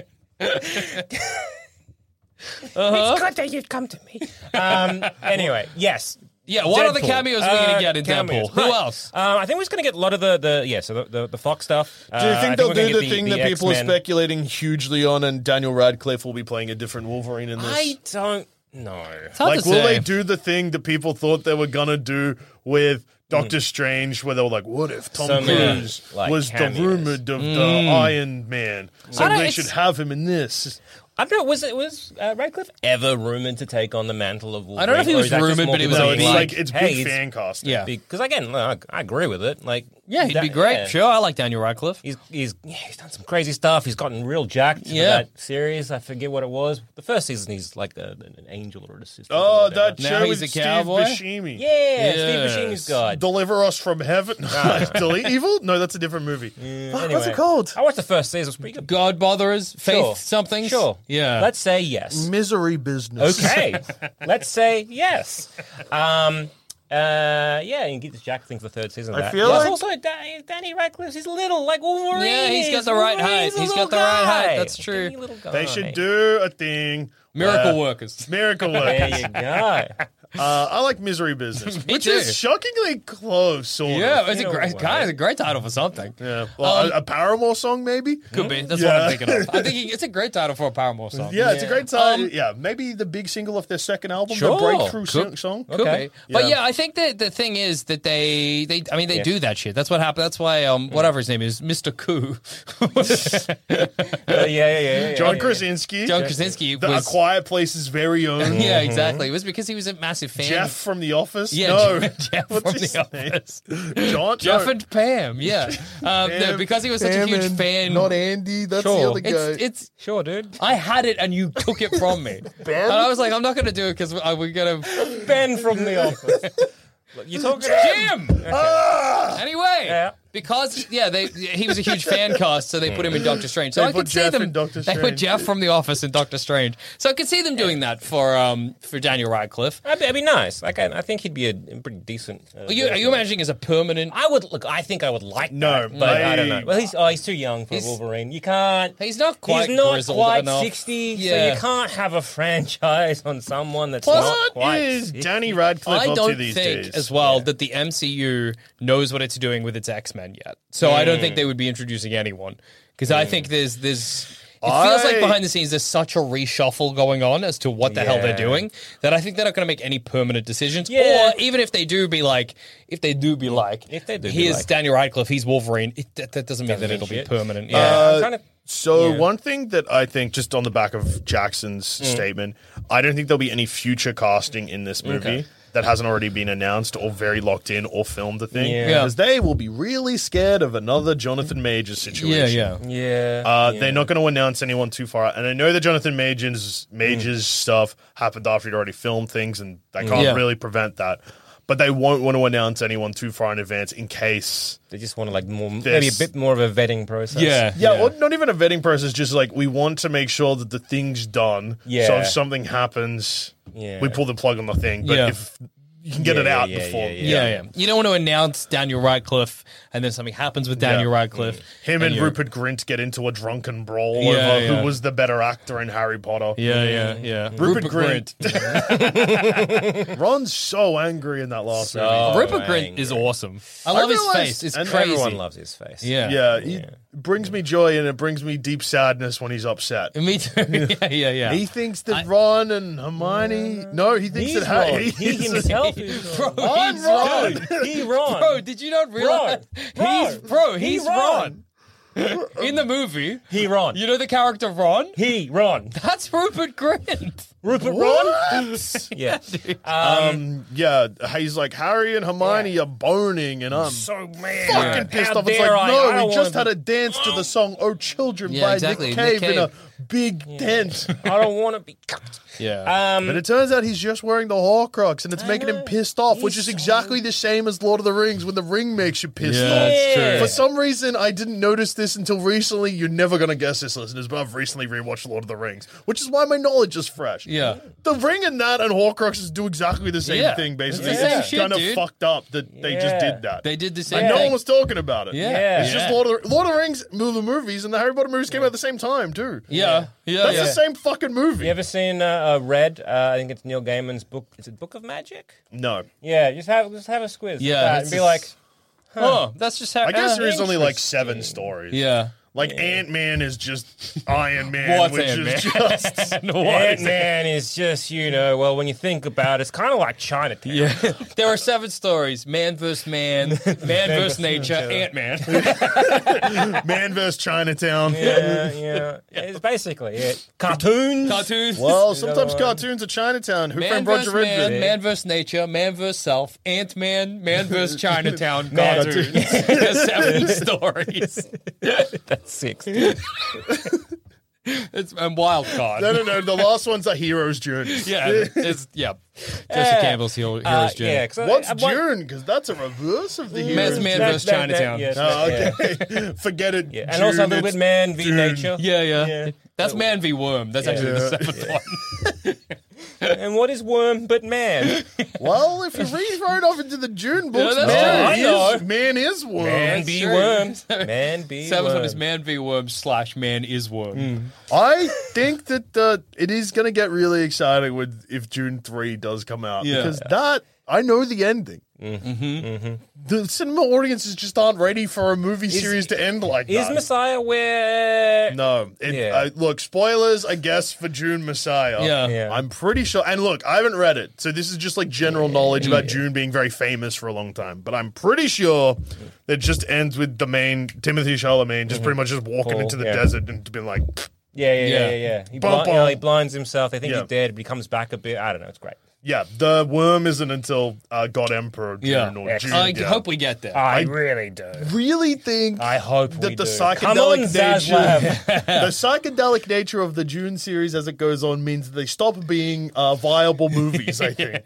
It's good that you'd come to me. Um, anyway, yes. Yeah, what other Deadpool. cameos are we going Uh, to get in cameos. Deadpool? Who Right. else? Um, I think we're just going to get a lot of the, the yeah, so the, the, the Fox stuff. Do you Uh, I think they'll we're gonna do get the thing that people X-Men. are speculating hugely on, and Daniel Radcliffe will be playing a different Wolverine in this? I don't know. It's hard Like, to will say. they do the thing that people thought they were gonna do with Doctor Strange, where they were like, "What if Tom So many, Cruise like, was cameos. the rumored of the Iron Man, so I don't- they it's- should have him in this"? I don't know. Was it was uh, Radcliffe ever rumored to take on the mantle of Wolverine? I don't know if he Or was is that just rumoured, more but it was people a No, being it's big- like it's hey, big it's- fan casting. Yeah. Because again, look, I agree with it. Like, Yeah, he'd that- be great. yeah. Sure, I like Daniel Radcliffe. He's he's yeah, he's done some crazy stuff. He's gotten real jacked for Yeah. that series. I forget what it was. The first season, he's like a, an angel or an assistant. or Oh, whatever. that Now show he's with a Steve cowboy? Buscemi. yeah, Yes. Steve Buscemi's God. Deliver us from heaven. Delete evil? No, that's a different movie. Fuck, What's Anyway, it called? I watched the first season. It was pretty good. God botherers, faith Sure. something. Sure. Yeah. Let's say yes. Misery Business. Okay. Let's say yes. Um. Uh. Yeah. You get the Jack thing for the third season. Of I that. feel Plus like- also Da- Danny Radcliffe. He's little, like Wolverine. Yeah, he's got is. the right Wolverine's height. a He's little got the right height. guy. That's true. Skinny little guy. They should do a thing. Miracle where- workers. Miracle There Workers. you go. Uh, I like Misery Business, Me which too. is shockingly close, sort Yeah, of. it's a In a great, way. kind of a great title for something. Yeah, well, Um, a, a Paramore song, maybe. Could be. That's what I'm Yeah. thinking of. I think he- it's a great title for a Paramore song. Yeah, it's a great time. Um, yeah, maybe the big single of their second album, Sure. the breakthrough Could- song. Could Okay. be. But Yeah. yeah, I think that the thing is that they, they I mean, they Yeah. do that shit. That's what happened. That's why, um, whatever his name is, Mister Koo. Uh, yeah, yeah, yeah, yeah. John yeah. Krasinski, John Krasinski the was. A Quiet Place's very own. Yeah, exactly. It was because he was a massive fan. Jeff from The Office. Yeah, no, Jeff What's from his The name? Office. John. Jeff no. and Pam, yeah. Um, no, Pam- because he was such Pam a huge and fan. Not Andy. That's Sure. the other guy. it's, it's, Sure, dude. I had it and you took it from me. And I was like, I'm not going to do it because we're going to. Ben from The Office. Look, you're talking Jim! Ah! Anyway, Yeah. because, yeah, they he was a huge fan cast, so they put him in Doctor Strange. So They I put could see Jeff them. in Doctor They put Strange. Jeff from The Office in Doctor Strange. So I could see them doing that for um for Daniel Radcliffe. That'd be, that'd be nice. Like, I, I think he'd be a, a pretty decent. Uh, Are you, are you imagining as a permanent? I would look. I think I would like No, that, but I, I- don't know. Well, he's oh, he's too young for He's- Wolverine. You can't. He's not quite he's not grizzled quite enough. sixty, so Yeah. you can't have a franchise on someone that's Plus- not What quite. is sixty. Danny Radcliffe I up to don't these think days? as well that the M C U knows what it's doing with its X-Men yet. So I don't think they would be introducing anyone because I think there's there's it feels like I- behind the scenes there's such a reshuffle going on as to what the hell they're Yeah. doing that I think they're not going to make any permanent decisions. Yeah. Or even if they do be like, if they do be like, If they do be here's like- Daniel Radcliffe, he's Wolverine. It, that, that doesn't mean Doesn't that mean it'll shit. be permanent. Yeah, Yeah. I'm trying to. So Yeah. one thing that I think, just on the back of Jackson's Mm. statement, I don't think there'll be any future casting in this movie. that hasn't already been announced or very locked in or filmed a thing. Yeah. Yeah. Because they will be really scared of another Jonathan Majors Yeah, situation. yeah. Yeah. Uh, yeah. They're not going to announce anyone too far out. And I know the Jonathan Majors Majors stuff happened after he'd already filmed things, and they can't Yeah. really prevent that. But they won't want to announce anyone too far in advance in case. They just want to like more, maybe a This- bit more of a vetting process. Yeah. Yeah, Or not even a vetting process, just like we want to make sure that the thing's done. Yeah. So if something happens, Yeah. we pull the plug on the thing. But Yeah. if you can get Yeah, it yeah, out yeah, before. yeah, Yeah, yeah. You don't want to announce Daniel Radcliffe and then something happens with Daniel Yeah. Radcliffe. Him and, you're- Rupert Grint get into a drunken brawl Yeah, over yeah. who was the better actor in Harry Potter. Yeah, yeah, yeah. Rupert, Grint. Ron's so angry in that last So movie. Rupert Grint is angry. awesome. I love his realized- face. It's and crazy. Everyone loves his face. Yeah. Yeah, he brings me joy and it brings me deep sadness when he's upset. Me too. yeah, yeah, yeah. He thinks that Ron and Hermione. No, he thinks He's that Harry. Ron. He himself is Bro, Ron. he's Ron. Ron. Dude, he Ron. Bro, did you not realize? Bro, he's bro. He's He Ron. Ron. In the movie. He Ron. You know the character Ron? He Ron. That's Rupert Grint. Rupert Ron. Yeah. Um, yeah, he's like Harry and Hermione Yeah. are boning, and I'm So mad. fucking pissed How off. It's dare like, I? no, I don't we just wanna had a dance to the song "Oh Children" Yeah, by exactly, Nick Nick Cave in a Cave. big tent. Be, I don't want to be cut. Yeah. Um, But it turns out he's just wearing the Horcrux, and it's making him pissed off, which He's is so- exactly the same as Lord of the Rings when the ring makes you pissed Yeah, off. that's true. For some reason, I didn't notice this until recently. You're never going to guess this, listeners, but I've recently rewatched Lord of the Rings, which is why my knowledge is fresh. Yeah. The ring and that and Horcruxes do exactly the same Yeah. thing, basically. It's the same It's shit, kind of dude. fucked up that they just Yeah. did that. They did the same and no thing. one was talking about it. Yeah. It's just Yeah. Lord of the, Lord of the Rings movie movies and the Harry Potter movies came out at the same time, too. Yeah. Yeah. That's yeah. the same fucking movie. you ever seen uh, uh, Red? Uh, I think it's Neil Gaiman's book. Is it Book of Magic? No. Yeah. Just have just have a squiz. Yeah, with that it's and be just- like, Oh, that's just how. I guess uh, there is only like seven interesting. stories. Yeah. Like Ant-Man is just Iron Man, What's which Ant-Man? is just... Ant Man is just, you know, well, when you think about it, it's kind of like Chinatown. Yeah. There are seven stories: man versus man, man versus nature, Ant Man. Man versus Chinatown. Yeah, yeah. It's basically it. Cartoons. Cartoons. Well, sometimes one. cartoons are Chinatown. Who Man framed versus Roger man, Rabbit? man versus nature, man versus self, Ant Man, man versus Chinatown, Man- cartoons. There's seven stories. That's six. It's and wild card. No, no, no. The last one's a hero's journey. Yeah, it's yeah. Joseph Yeah. Campbell's hero, hero's Uh, journey. yeah, 'cause I- What's I- I- June? Because that's a reverse of the Man's hero's man journey. versus Chinatown. yes, Oh, yeah. okay. Forget it. Yeah. And also a little June, bit man v June. nature. Yeah, yeah, Yeah. That's Man v Worm. That's actually the seventh one. And what is worm but man? Well, if you rethrow it off into the June books, that's man, true. I is, man is one. Man That's be true. worm. Man be Seventh worm. one is Man v Worm slash Man is Worm. I think that uh, it is going to get really exciting with if June three does come out Yeah. because that I know the ending. Mm-hmm. The cinema audiences just aren't ready for a movie series to end like Is that. Messiah where? no, it, Yeah. uh, look, spoilers, I guess, for June Messiah. Yeah. Yeah. I'm pretty sure. And look, I haven't read it, so this is just like general knowledge about June being very famous for a long time. But I'm pretty sure that it just ends with the main Timothy Chalamet just pretty much just walking Paul, into the yeah. desert and being like, Yeah, yeah, yeah, Yeah. yeah. yeah. He, Bum, bli- you know, bum. he blinds himself. They think Yeah. he's dead, but he comes back a bit. I don't know. It's great. yeah, the worm isn't until uh, God Emperor June Yeah. or June. I yeah. hope we get there. I, really do. really think I hope that we the do. psychedelic Come on, nature, Zaslav. the psychedelic nature of the June series as it goes on means that they stop being uh, viable movies. I think.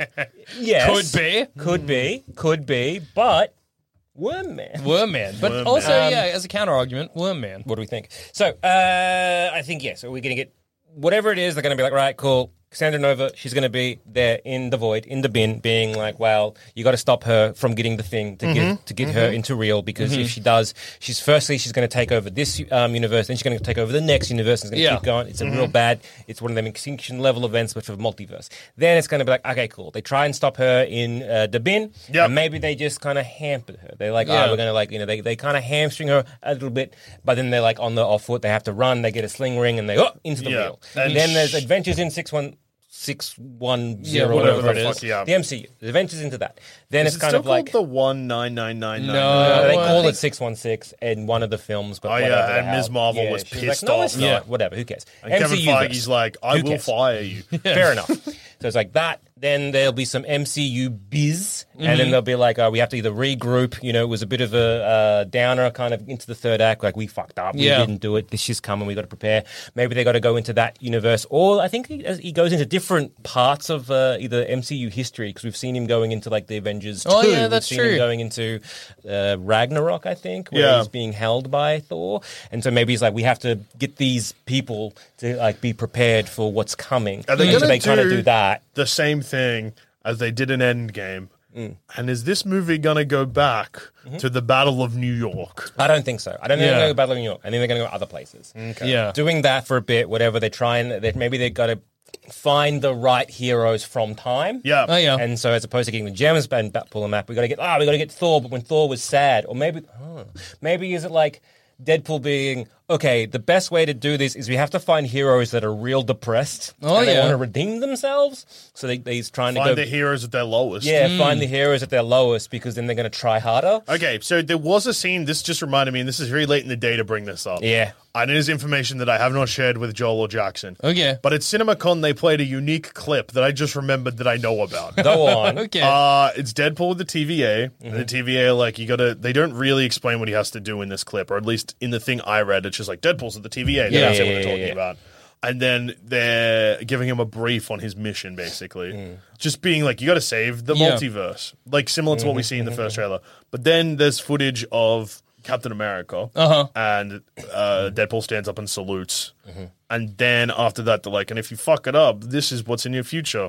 Yes, Could be. could be, could be, but Worm Man. Worm Man. But Worm also, Man. yeah, as a counter argument, Worm Man. What do we think? So, uh, I think yes. So we're going to get whatever it is. They're going to be like, right, cool. Cassandra Nova, she's going to be there in the void, in the bin, being like, well, you got to stop her from getting the thing to get to get her into real, because if she does, she's firstly she's going to take over this um, universe, then she's going to take over the next universe, and it's going to Yeah. keep going. It's a real bad. It's one of them extinction level events, but for multiverse. Then it's going to be like, okay, cool. They try and stop her in uh, the bin, Yep. and maybe they just kind of hamper her. They're like, Yeah. oh, we're going to like, you know, they they kind of hamstring her a little bit, but then they're like on the off foot. They have to run. They get a sling ring, and they oh into the Yeah. real. And And then sh- there's Adventures in six one. Six one Yeah, zero, whatever whatever, it it is. is. Yeah. The M C U, the Adventures into that. Then Is it's it kind still of like called the one nine nine nine nine? No. uh, they Uh, called I it six one six in one of the films, but Oh, yeah, whatever the and hell. Miz Marvel was she's pissed like, no, off. it's not. Yeah. Whatever, who cares? And Kevin M C U Feige's verse. like, I Who will cares? fire you. Fair enough. So it's like that. Then there'll be some M C U biz, and mm-hmm. then they'll be like, oh, we have to either regroup. You know, it was a bit of a uh, downer kind of into the third act. Like, we fucked up. Yeah. We didn't do it. This shit's coming. We got to prepare. Maybe they got to go into that universe. Or I think he, he goes into different parts of uh, either M C U history, because we've seen him going into, like, the Avengers oh, two. Yeah, that's we've seen true. him going into uh, Ragnarok, I think, where yeah. he's being held by Thor. And so maybe he's like, we have to get these people to, like, be prepared for what's coming. Are they and so gonna they kind of do that. The same thing as they did in Endgame. Mm. And is this movie going to go back mm-hmm. to the Battle of New York? I don't think so. I don't think yeah. they're going to go Battle of New York. I think they're going to go other places. Okay. Yeah. Doing that for a bit, whatever, they try and they, maybe they've got to find the right heroes from time. Yeah. Oh, yeah. And so as opposed to getting the gems and pull them up, we got to get, ah, oh, we got to get Thor, but when Thor was sad. Or maybe, oh, maybe is it like Deadpool being, okay, the best way to do this is we have to find heroes that are real depressed. Oh, and they yeah. want to redeem themselves. So they, he's trying Find to go. the heroes at their lowest. Yeah, mm. find the heroes at their lowest, because then they're going to try harder. Okay, so there was a scene, this just reminded me, and this is very late in the day to bring this up. Yeah. And it is information that I have not shared with Joel or Jackson. Okay. But at CinemaCon, they played a unique clip that I just remembered that I know about. Go on. Okay. Uh, it's Deadpool with the T V A. Mm-hmm. And the T V A, like, you gotta, they don't really explain what he has to do in this clip, or at least in the thing I read, it's just like, Deadpool's at the T V A. They Yeah, don't say yeah, what they're yeah, talking yeah. about. And then they're giving him a brief on his mission, basically. Mm. Just being like, you gotta save the Yeah. multiverse. Like, similar to what we see in the Mm-hmm. first trailer. But then there's footage of Captain America, Uh-huh. and uh, Deadpool stands up and salutes. Mm-hmm. And then after that, they're like, and if you fuck it up, this is what's in your future,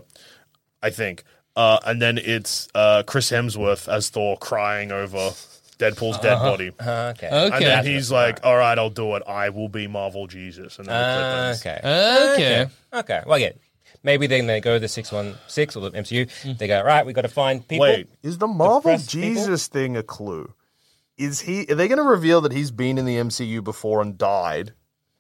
I think. Uh, and then it's uh, Chris Hemsworth as Thor crying over Deadpool's dead body. Uh, okay. Okay. And then he's like, all right, I'll do it. I will be Marvel Jesus. And then the clip Uh, ends. okay. Okay. Okay. Well, yeah. Maybe then they go to the six one six or the M C U. They go, right, we got to find people. Wait, Is the Marvel Depressed Jesus thing a clue? Is he? Are they going to reveal that he's been in the M C U before and died?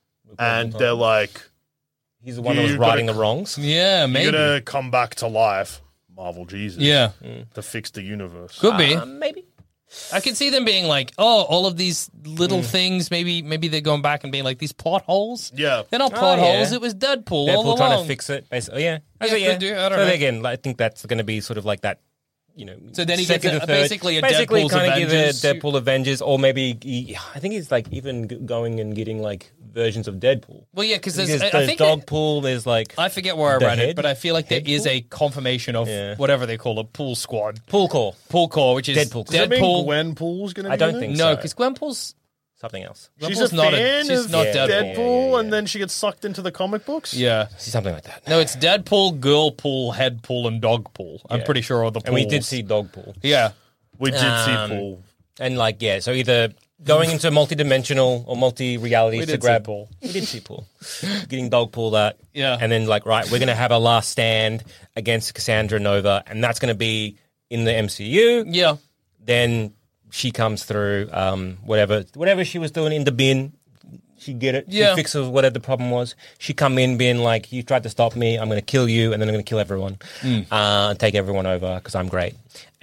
and they're like, He's the one that was You gotta- righting the wrongs. Yeah, you're maybe. going to come back to life, Marvel Jesus. Yeah. To fix the universe. Could be. Um, maybe. I could see them being like, oh, all of these little things, maybe maybe they're going back and being like, these plot holes? Yeah. They're not Oh, plot yeah. holes, it was Deadpool, Deadpool all trying along. to fix it. Basically. Yeah. Yeah, So, could do. I don't so know. again, I think that's going to be sort of like that. You know, So then he gets second a- to third. basically a basically Deadpool's kind of give a Avengers. Deadpool Avengers, or maybe he, I think he's like even g- going and getting like versions of Deadpool. Well, yeah, because there's, There's, I, I there's think that- Dogpool. There's like I forget where I The read it, head- but I feel like there head is pool? a confirmation of Yeah. whatever they call it, Pool Squad. Pool Core, Pool Core, which is Deadpool. Does that mean Deadpool. Gwenpool's going to be I don't in it? think No, so. because Gwenpool's something else. She's Gwenpool's a not fan she's of not Yeah, Deadpool. Deadpool, Yeah, yeah, and yeah. then she gets sucked into the comic books? Yeah. Something like that. No, it's Deadpool, Girlpool, Headpool, and Dogpool. I'm Yeah. pretty sure all the pools. And we did see Dogpool. Yeah. We did Um, see Pool. And like, yeah, so either going into multi-dimensional or multi-realities We to did see grab Pool. We did see Pool. Getting Dogpool that. Yeah. And then like, right, we're going to have a last stand against Cassandra Nova, and that's going to be in the M C U. Yeah. Then she comes through, um, whatever whatever she was doing in the bin. She get it. Yeah. She fixes whatever the problem was. She come in being like, you tried to stop me. I'm going to kill you, and then I'm going to kill everyone Mm. uh, and take everyone over because I'm great.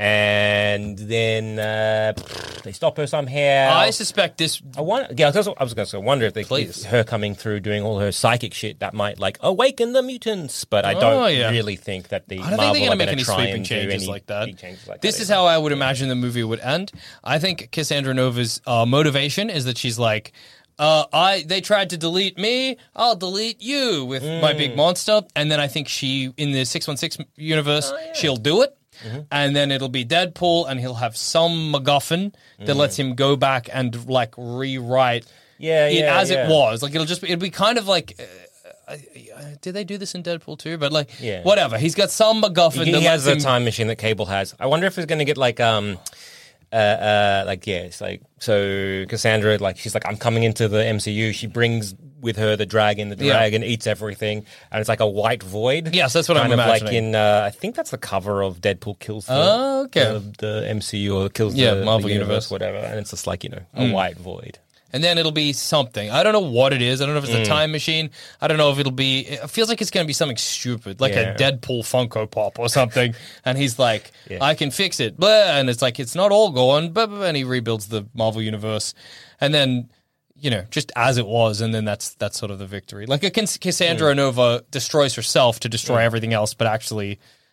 And then uh, they stop her somehow. I suspect this. I wonder, yeah, I was, I was going to wonder if they Please. if her coming through doing all her psychic shit that might like awaken the mutants, but I Oh, don't yeah. really think that the I don't Marvel think they're are going to make gonna any try sweeping and do changes any like that. big changes like This that is either. how I would imagine the movie would end. I think Cassandra Nova's uh, motivation is that she's like, uh, I they tried to delete me, I'll delete you with my Mm. big monster. And then I think she, in the six one six universe, Oh, she'll do it. Mm-hmm. And then it'll be Deadpool, and he'll have some MacGuffin that lets him go back and like rewrite Mm. Yeah, it yeah, as yeah. it was. Like it'll just be, it'll be kind of like. Uh, uh, did they do this in Deadpool too? But like, Yeah. whatever. He's got some MacGuffin He that has lets a him. time machine that Cable has. I wonder if it's going to get like um, uh, uh, like yeah, it's like so Cassandra, like she's like I'm coming into the M C U. She brings with her the dragon. The Yeah. dragon eats everything, and it's like a white void. Yes, that's what I'm kind of like imagining. in. Uh, I think that's the cover of Deadpool kills the, Oh, okay. the, the M C U or kills Yeah, the Marvel the Universe. Mm. whatever, and it's just like you know a white void. And then it'll be something. I don't know what it is. I don't know if it's Mm. a time machine. I don't know if it'll be. It feels like it's going to be something stupid, like Yeah. a Deadpool Funko Pop or something. And he's like, Yeah. I can fix it. Blah, and it's like, it's not all gone. Blah, blah, blah, and he rebuilds the Marvel Universe. And then, you know, just as it was. And then that's that's sort of the victory. Like a Cass- Cassandra Mm. Nova destroys herself to destroy everything else, but actually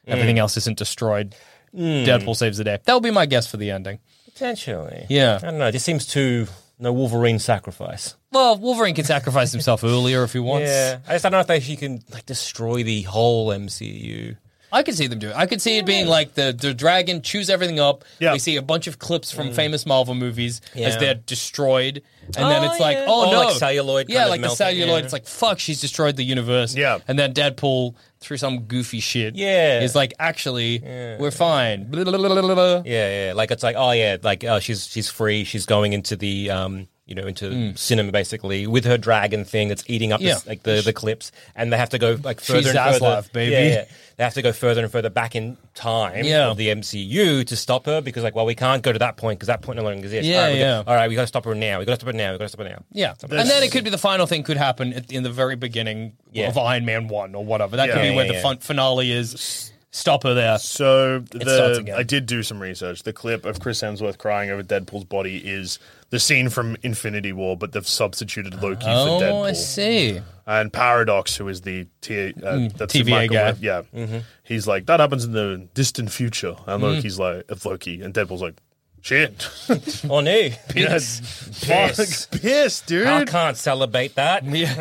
everything else isn't destroyed. Deadpool saves the day. That would be my guess for the ending. Potentially. Yeah. I don't know. It just seems too no Wolverine sacrifice. Well, Wolverine can sacrifice himself earlier if he wants. Yeah. I just don't know if they, he can like destroy the whole M C U. I could see them do it. I could see it being like the, the dragon chews everything up. Yeah. We see a bunch of clips from famous Marvel movies as Yeah. they're destroyed. And then Oh, it's like, yeah. oh, Or no. like celluloid Yeah, kind of like the melting, celluloid. yeah. It's like, fuck, she's destroyed the universe. Yeah. And then Deadpool, through some goofy shit, Yeah. is like, actually, we're fine. Blah, blah, blah, blah, blah. Yeah, yeah. Like it's like, oh yeah, like oh she's she's free. She's going into the um you know into cinema basically with her dragon thing that's eating up Yeah. this, like the the clips, and they have to go like further She's and further. Zaslav, baby. Yeah, yeah. They have to go further and further back in time Yeah. of the M C U to stop her because like, well, we can't go to that point because that point no longer exists. Yeah, all right, we yeah. Got, all right, we got to stop her now. We got to stop her now. We got to stop her now. Yeah. And then it could be the final thing could happen at, in the very beginning Yeah. of Iron Man one or whatever. That Yeah. could be Yeah, where yeah, the yeah. fun- finale is. Stop her there. So starts the again. I did do some research. The clip of Chris Hemsworth crying over Deadpool's body is the scene from Infinity War, but they've substituted Loki for Oh, Deadpool. I see. And Paradox, who is the T- uh, that's T V A Michael guy. Webb, yeah, Mm-hmm. he's like that happens in the distant future, and Loki's like of Loki, and Deadpool's like shit, Oh no, yes, Piss. fuck, piss, dude. I can't celebrate that.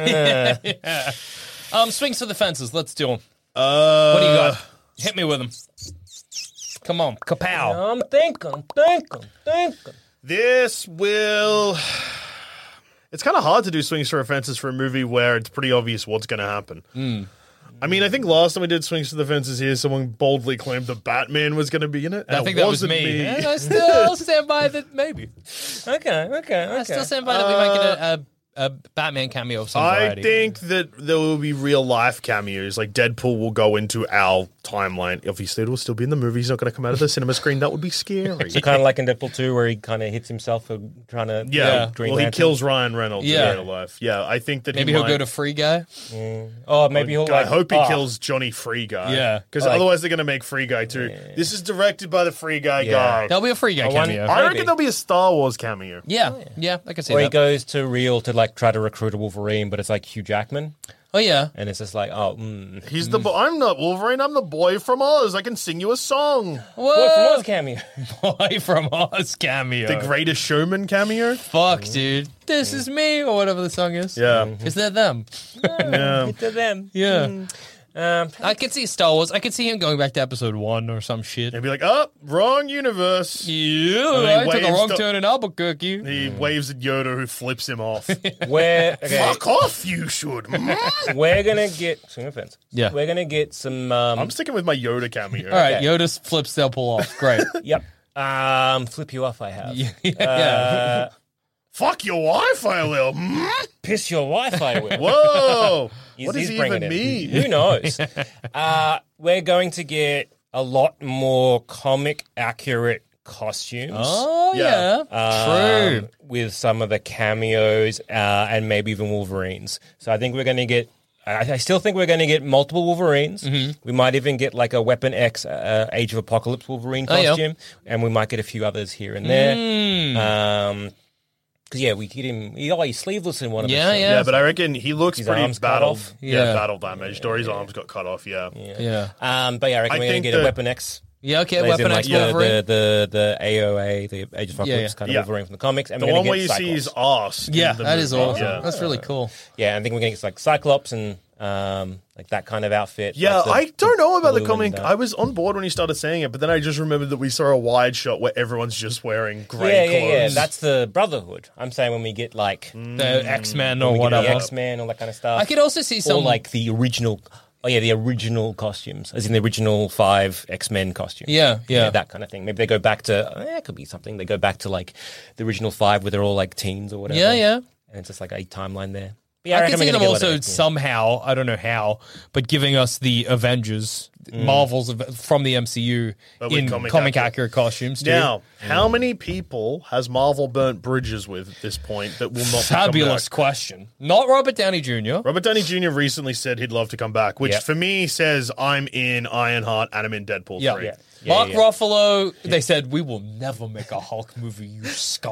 Um, swings for the fences. Let's do them. Uh, What do you got? Hit me with them. Come on. Kapow. I'm thinking, thinking, thinking. This will. It's kind of hard to do swings for fences for a movie where it's pretty obvious what's going to happen. I mean, I think last time we did swings for the fences here, someone boldly claimed that Batman was going to be in it. I and think it that was wasn't me. And I still stand by that maybe. Okay, okay, okay. I still stand by that we might get a, a, a Batman cameo of some I variety. think that there will be real life cameos. Like Deadpool will go into our timeline. Obviously, it will still be in the movie. He's not going to come out of the cinema screen. That would be scary. So kind of like in Deadpool two, where he kind of hits himself for trying to yeah. Green Well, he Lantern. kills Ryan Reynolds Yeah. in real life. Yeah, I think that Maybe he he'll might, go to Free Guy. Oh, maybe he'll. I Like, hope he oh, kills Johnny Free Guy. Yeah. Because Like- otherwise they're going to make Free Guy too. This is directed by the Free Guy Yeah. guy. There'll be a Free Guy I want- cameo. I Maybe. reckon there'll be a Star Wars cameo. yeah. yeah, I can see Or he that. goes to Real to like try to recruit a Wolverine, but it's like Hugh Jackman, Oh, yeah. and it's just like, oh, mm. He's the. Bo- I'm not Wolverine. I'm the boy from Oz. I can sing you a song. Boy from Whoa. Oz cameo. Boy from Oz cameo. The Greatest Showman cameo. Fuck, dude. This is me, or whatever the song is. Yeah. Is that them? Yeah. to them. Yeah. Um, I could see Star Wars. I could see him going back to episode one or some shit. They'd be like, "Oh, wrong universe." Yeah, he I took a waves wrong to- turn in Albuquerque. He waves at Yoda, who flips him off. we're okay, Fuck off, you should. Mm. we're gonna get swing of fence. Yeah. we're gonna get some. Um, I'm sticking with my Yoda cameo. All right, Okay. Yoda flips, they'll pull off. Great. Yep. Um, flip you off. I have. yeah, yeah. Uh, Fuck your Wi-Fi, Lil. Mm. piss your Wi-Fi with. Whoa. He's- what does he's he bringing even it. mean? Who knows? uh, we're going to get a lot more comic accurate costumes. Oh, Yeah. yeah. um, True. with some of the cameos uh, and maybe even Wolverines. So I think we're going to get. I, I still think we're going to get multiple Wolverines. Mm-hmm. We might even get like a Weapon X uh, Age of Apocalypse Wolverine Oh, yeah. costume, and we might get a few others here and there. Mm. Um, because yeah, we get him. He, oh, he's sleeveless in one of Yeah, the yeah. Yeah, but I reckon he looks His pretty arms cut battle. off. Yeah, Yeah. battle damaged, or his arms got cut off. Yeah. Yeah. Um, but yeah, I reckon I we're going think to get a the- Weapon X. Yeah, okay, As in, Weapon like X the, Wolverine. the, the, the A O A, the Age of Apocalypse Yeah, yeah. kind of Yeah. Wolverine from the comics. And The we're gonna one where get you see his Cyclops. ass. in yeah, the that is movie. awesome. Yeah. That's really cool. Yeah, I think we're going to get like Cyclops and um, like that kind of outfit. Yeah, like the- I don't know about the blue comic. and, uh, I was on board when he started saying it, but then I just remembered that we saw a wide shot where everyone's just wearing grey yeah, clothes. yeah, yeah. That's the Brotherhood. I'm saying when we get like The X Men or when we get whatever. the X Men, all that kind of stuff. I could also see some or like the original. Oh yeah, the original costumes, as in the original five X Men costumes. Yeah, yeah. that kind of thing. Maybe they go back to. Eh, it could be something. They go back to like the original five, where they're all like teens or whatever. Yeah, yeah. And it's just like a timeline there. But yeah, I, reckon can we're see gonna them get a lot of also it, yeah. somehow, I don't know how, but giving us the Avengers, Marvels of, from the M C U But with in comic comic, accurate. accurate costumes. Too. Now, how many people has Marvel burnt bridges with at this point that will not Fabulous come back? question. Not Robert Downey Junior Robert Downey Junior recently said he'd love to come back, which Yep. for me says I'm in Ironheart and I'm in Deadpool Yeah. three. Yeah. Yeah, Mark yeah. Ruffalo, they said, we will never make a Hulk movie, you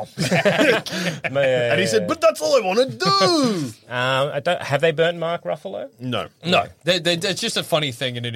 scumbag. And he said, but that's all I want to do. Um, I don't, have they burnt Mark Ruffalo? no. no, they, they, it's just a funny thing in an interview. Mark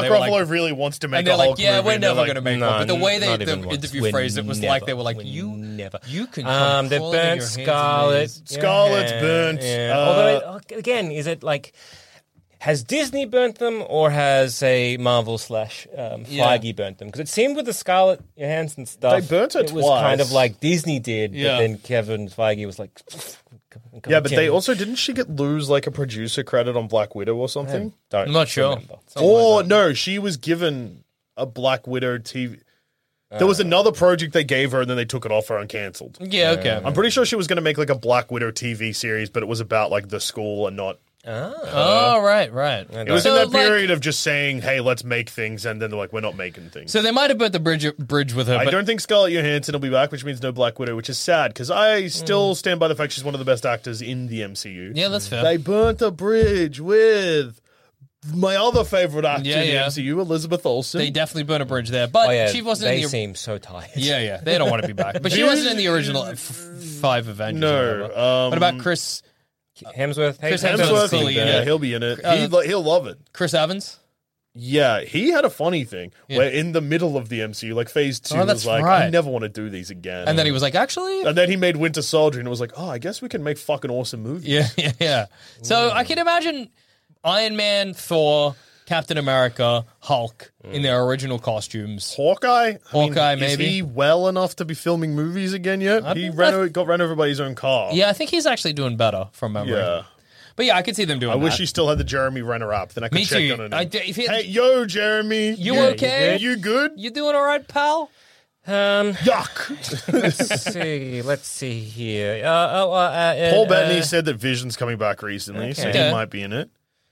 they were Ruffalo like, really wants to make and a they're like, Hulk yeah, movie. we're and they're never like, going to make no, one. But the way they not the even once. interview We're phrased it was never, like they were like, we're you never. you can Um, they control it in burnt your hands and Scarlet. knees. Scarlet's Yeah, burnt. yeah. Uh, Although, it, again, is it like. Has Disney burnt them, or has a Marvel slash um, Yeah. Feige burnt them? Because it seemed with the Scarlett Johansson stuff, They burnt her it was twice. kind of like Disney did, Yeah. but then Kevin Feige was like, yeah, but they "God also didn't she get lose like a producer credit on Black Widow or something? don't I'm not sure. remember." Or no, she was given a Black Widow T V. There was another project they gave her, and then they took it off her and cancelled. Yeah, okay. I'm pretty sure she was going to make like a Black Widow T V series, but it was about like the school and not. Oh, right, right. It was So, in that like- period of just saying, "Hey, let's make things," and then they're like, "We're not making things." So they might have burnt the bridge bridge with her. I but don't think Scarlett Johansson will be back, which means no Black Widow, which is sad because I still stand by the fact she's one of the best actors in the M C U. Yeah, that's fair. They burnt a bridge with my other favorite actor Yeah, in the yeah. M C U, Elizabeth Olsen. They definitely burnt a bridge there, but Oh yeah, she wasn't they in the. seem so tired. Yeah, yeah, they don't want to be back. But she wasn't in the original f- five Avengers. No, or whatever. um, what about Chris Hemsworth, Chris Hemsworth, Hemsworth, Hemsworth, clearly, yeah, yeah. he'll be in it. Uh, he'll, he'll love it. Chris Evans? Yeah, he had a funny thing where in the middle of the M C U, like Phase Two, Oh, that's was like, I right. never want to do these again. And then he was like, actually, and then he made Winter Soldier, and it was like, oh, I guess we can make fucking awesome movies. yeah, yeah, yeah. So I can imagine Iron Man, Thor, Captain America, Hulk in their original costumes. Hawkeye, I Hawkeye, mean, maybe. Is he well enough to be filming movies again yet? I he don't- ran over, got ran over by his own car. Yeah, I think he's actually doing better from memory. Yeah. But yeah, I could see them doing I that. wish he still had the Jeremy Renner app. Then I could Me check too. on it. I d- if he- hey, yo, Jeremy. You Yeah, okay? You good? You doing all right, pal? Um, Yuck. let's see. Let's see here. Uh, oh, uh, uh, Paul uh, Bettany said that Vision's coming back recently, so Okay. he might be in it.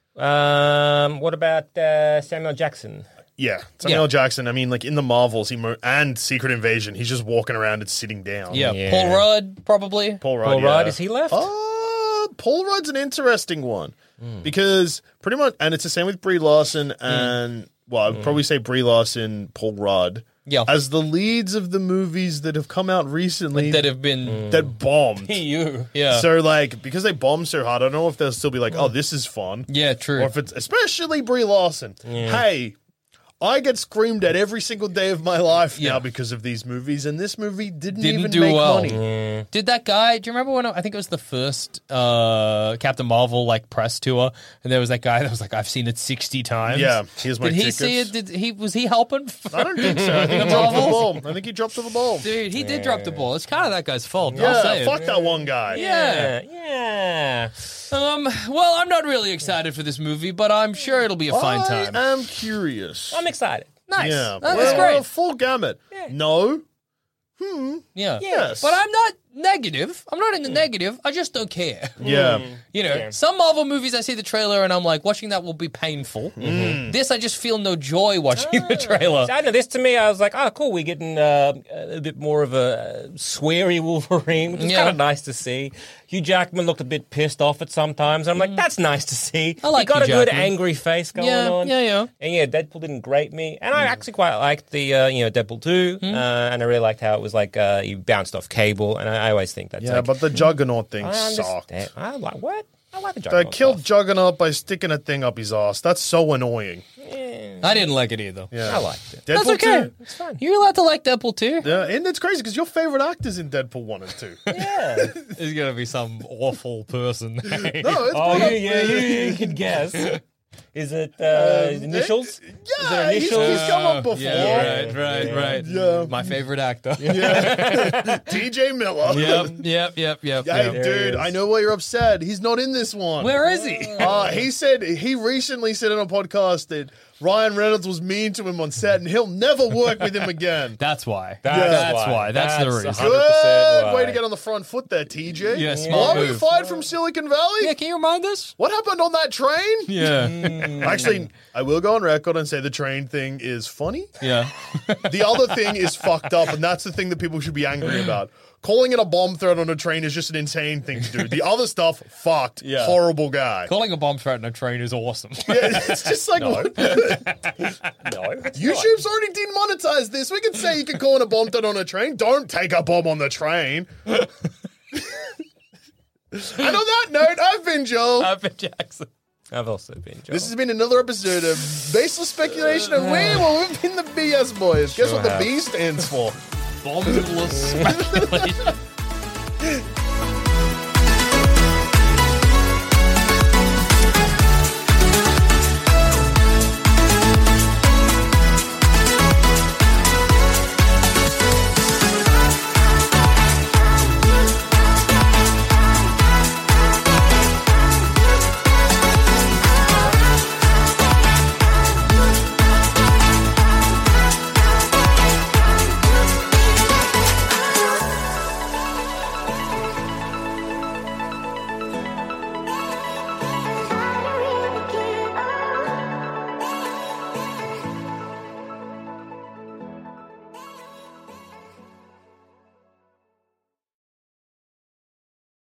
Um, what about uh, Samuel Jackson? Yeah, Samuel Yeah. L. Jackson. I mean, like in the Marvels, he mo- and Secret Invasion, he's just walking around and sitting down. Yeah, Yeah. Paul Rudd probably. Paul Rudd. Paul yeah. Rudd, is he left? Uh, Paul Rudd's an interesting one because pretty much, and it's the same with Brie Larson and well, I'd probably say Brie Larson, Paul Rudd. Yeah. as the leads of the movies that have come out recently that have been that bombed. you. Yeah. So, like, because they bombed so hard, I don't know if they'll still be like, "Oh, this is fun." yeah, true. Or if it's especially Brie Larson. Hey, I get screamed at every single day of my life Yeah. now because of these movies, and this movie didn't, Didn't even do make well. money. Did that guy? Do you remember when I think it was the first uh, Captain Marvel like press tour, and there was that guy that was like, "I've seen it sixty times." Yeah, here's my Did he tickets. see it? Did he? Was he helping? I don't think so. I think he dropped the ball. I think he dropped to the ball. Dude, he did drop the ball. It's kind of that guy's fault. I'll Yeah, say fuck it. that one guy. Yeah. yeah. Um. Well, I'm not really excited for this movie, but I'm sure it'll be a fine I time. am curious. I'm excited. Nice. Yeah, That's well, great. Full gamut. No. Yeah. Yes. But I'm not negative. I'm not in the negative. I just don't care. Yeah. You know, some Marvel movies I see the trailer and I'm like, watching that will be painful. This I just feel no joy watching the trailer. I don't know. This to me, I was like, oh, cool. We're getting uh, a bit more of a sweary Wolverine, which is Yeah. kind of nice to see. Hugh Jackman looked a bit pissed off at sometimes. I'm like, that's nice to see. I like he got Hugh a good Jackman. angry face going Yeah, on. yeah, yeah. And yeah, Deadpool didn't grate me, and I actually quite liked the uh, you know Deadpool two, Hmm. uh, and I really liked how it was like uh, he bounced off Cable, and I, I always think that's Yeah, like, but the Juggernaut thing I sucked. understand. I like what I like the They Juggernaut killed stuff. Juggernaut by sticking a thing up his ass. That's so annoying. I didn't like it either. Yeah. I liked it. That's Deadpool okay. two? It's fine. You're allowed to like Deadpool too. Yeah, and it's crazy because your favorite actor's in Deadpool one and two. Yeah. He's gonna be some awful person. No, it's Oh, brought you, up- yeah, you, you could guess. Is it uh, initials? Yeah, Is there he's, initials? he's come up before. Yeah, right, right, right. Yeah. My favorite actor. T J Miller. Yep, yep, yep, yep. Hey, yep. There he dude, is. I know why you're upset. He's not in this one. Where is he? Uh, he said he recently said on a podcast that Ryan Reynolds was mean to him on set, and he'll never work with him again. That's why. That's That's why. why. That's, the That's reason. one hundred percent Good way why. to get on the front foot there, T J. Yeah, Why smart were you move. fired from Silicon Valley? Yeah, can you remind us? What happened on that train? Yeah. Actually, I will go on record and say the train thing is funny. Yeah. The other thing is fucked up, and that's the thing that people should be angry about. Calling it a bomb threat on a train is just an insane thing to do. The other stuff, fucked. Yeah. Horrible guy. Calling a bomb threat on a train is awesome. Yeah, it's just like, what? No, it's YouTube's already demonetized this. We can say you can call in a bomb threat on a train. Don't take a bomb on the train. And on that note, I've been Joel. I've been Jackson. I've also been Joel. This has been another episode of Baseless Speculation, and we, well, we've been the B S boys. Guess Sure what the have. B stands for? Bombs speculation.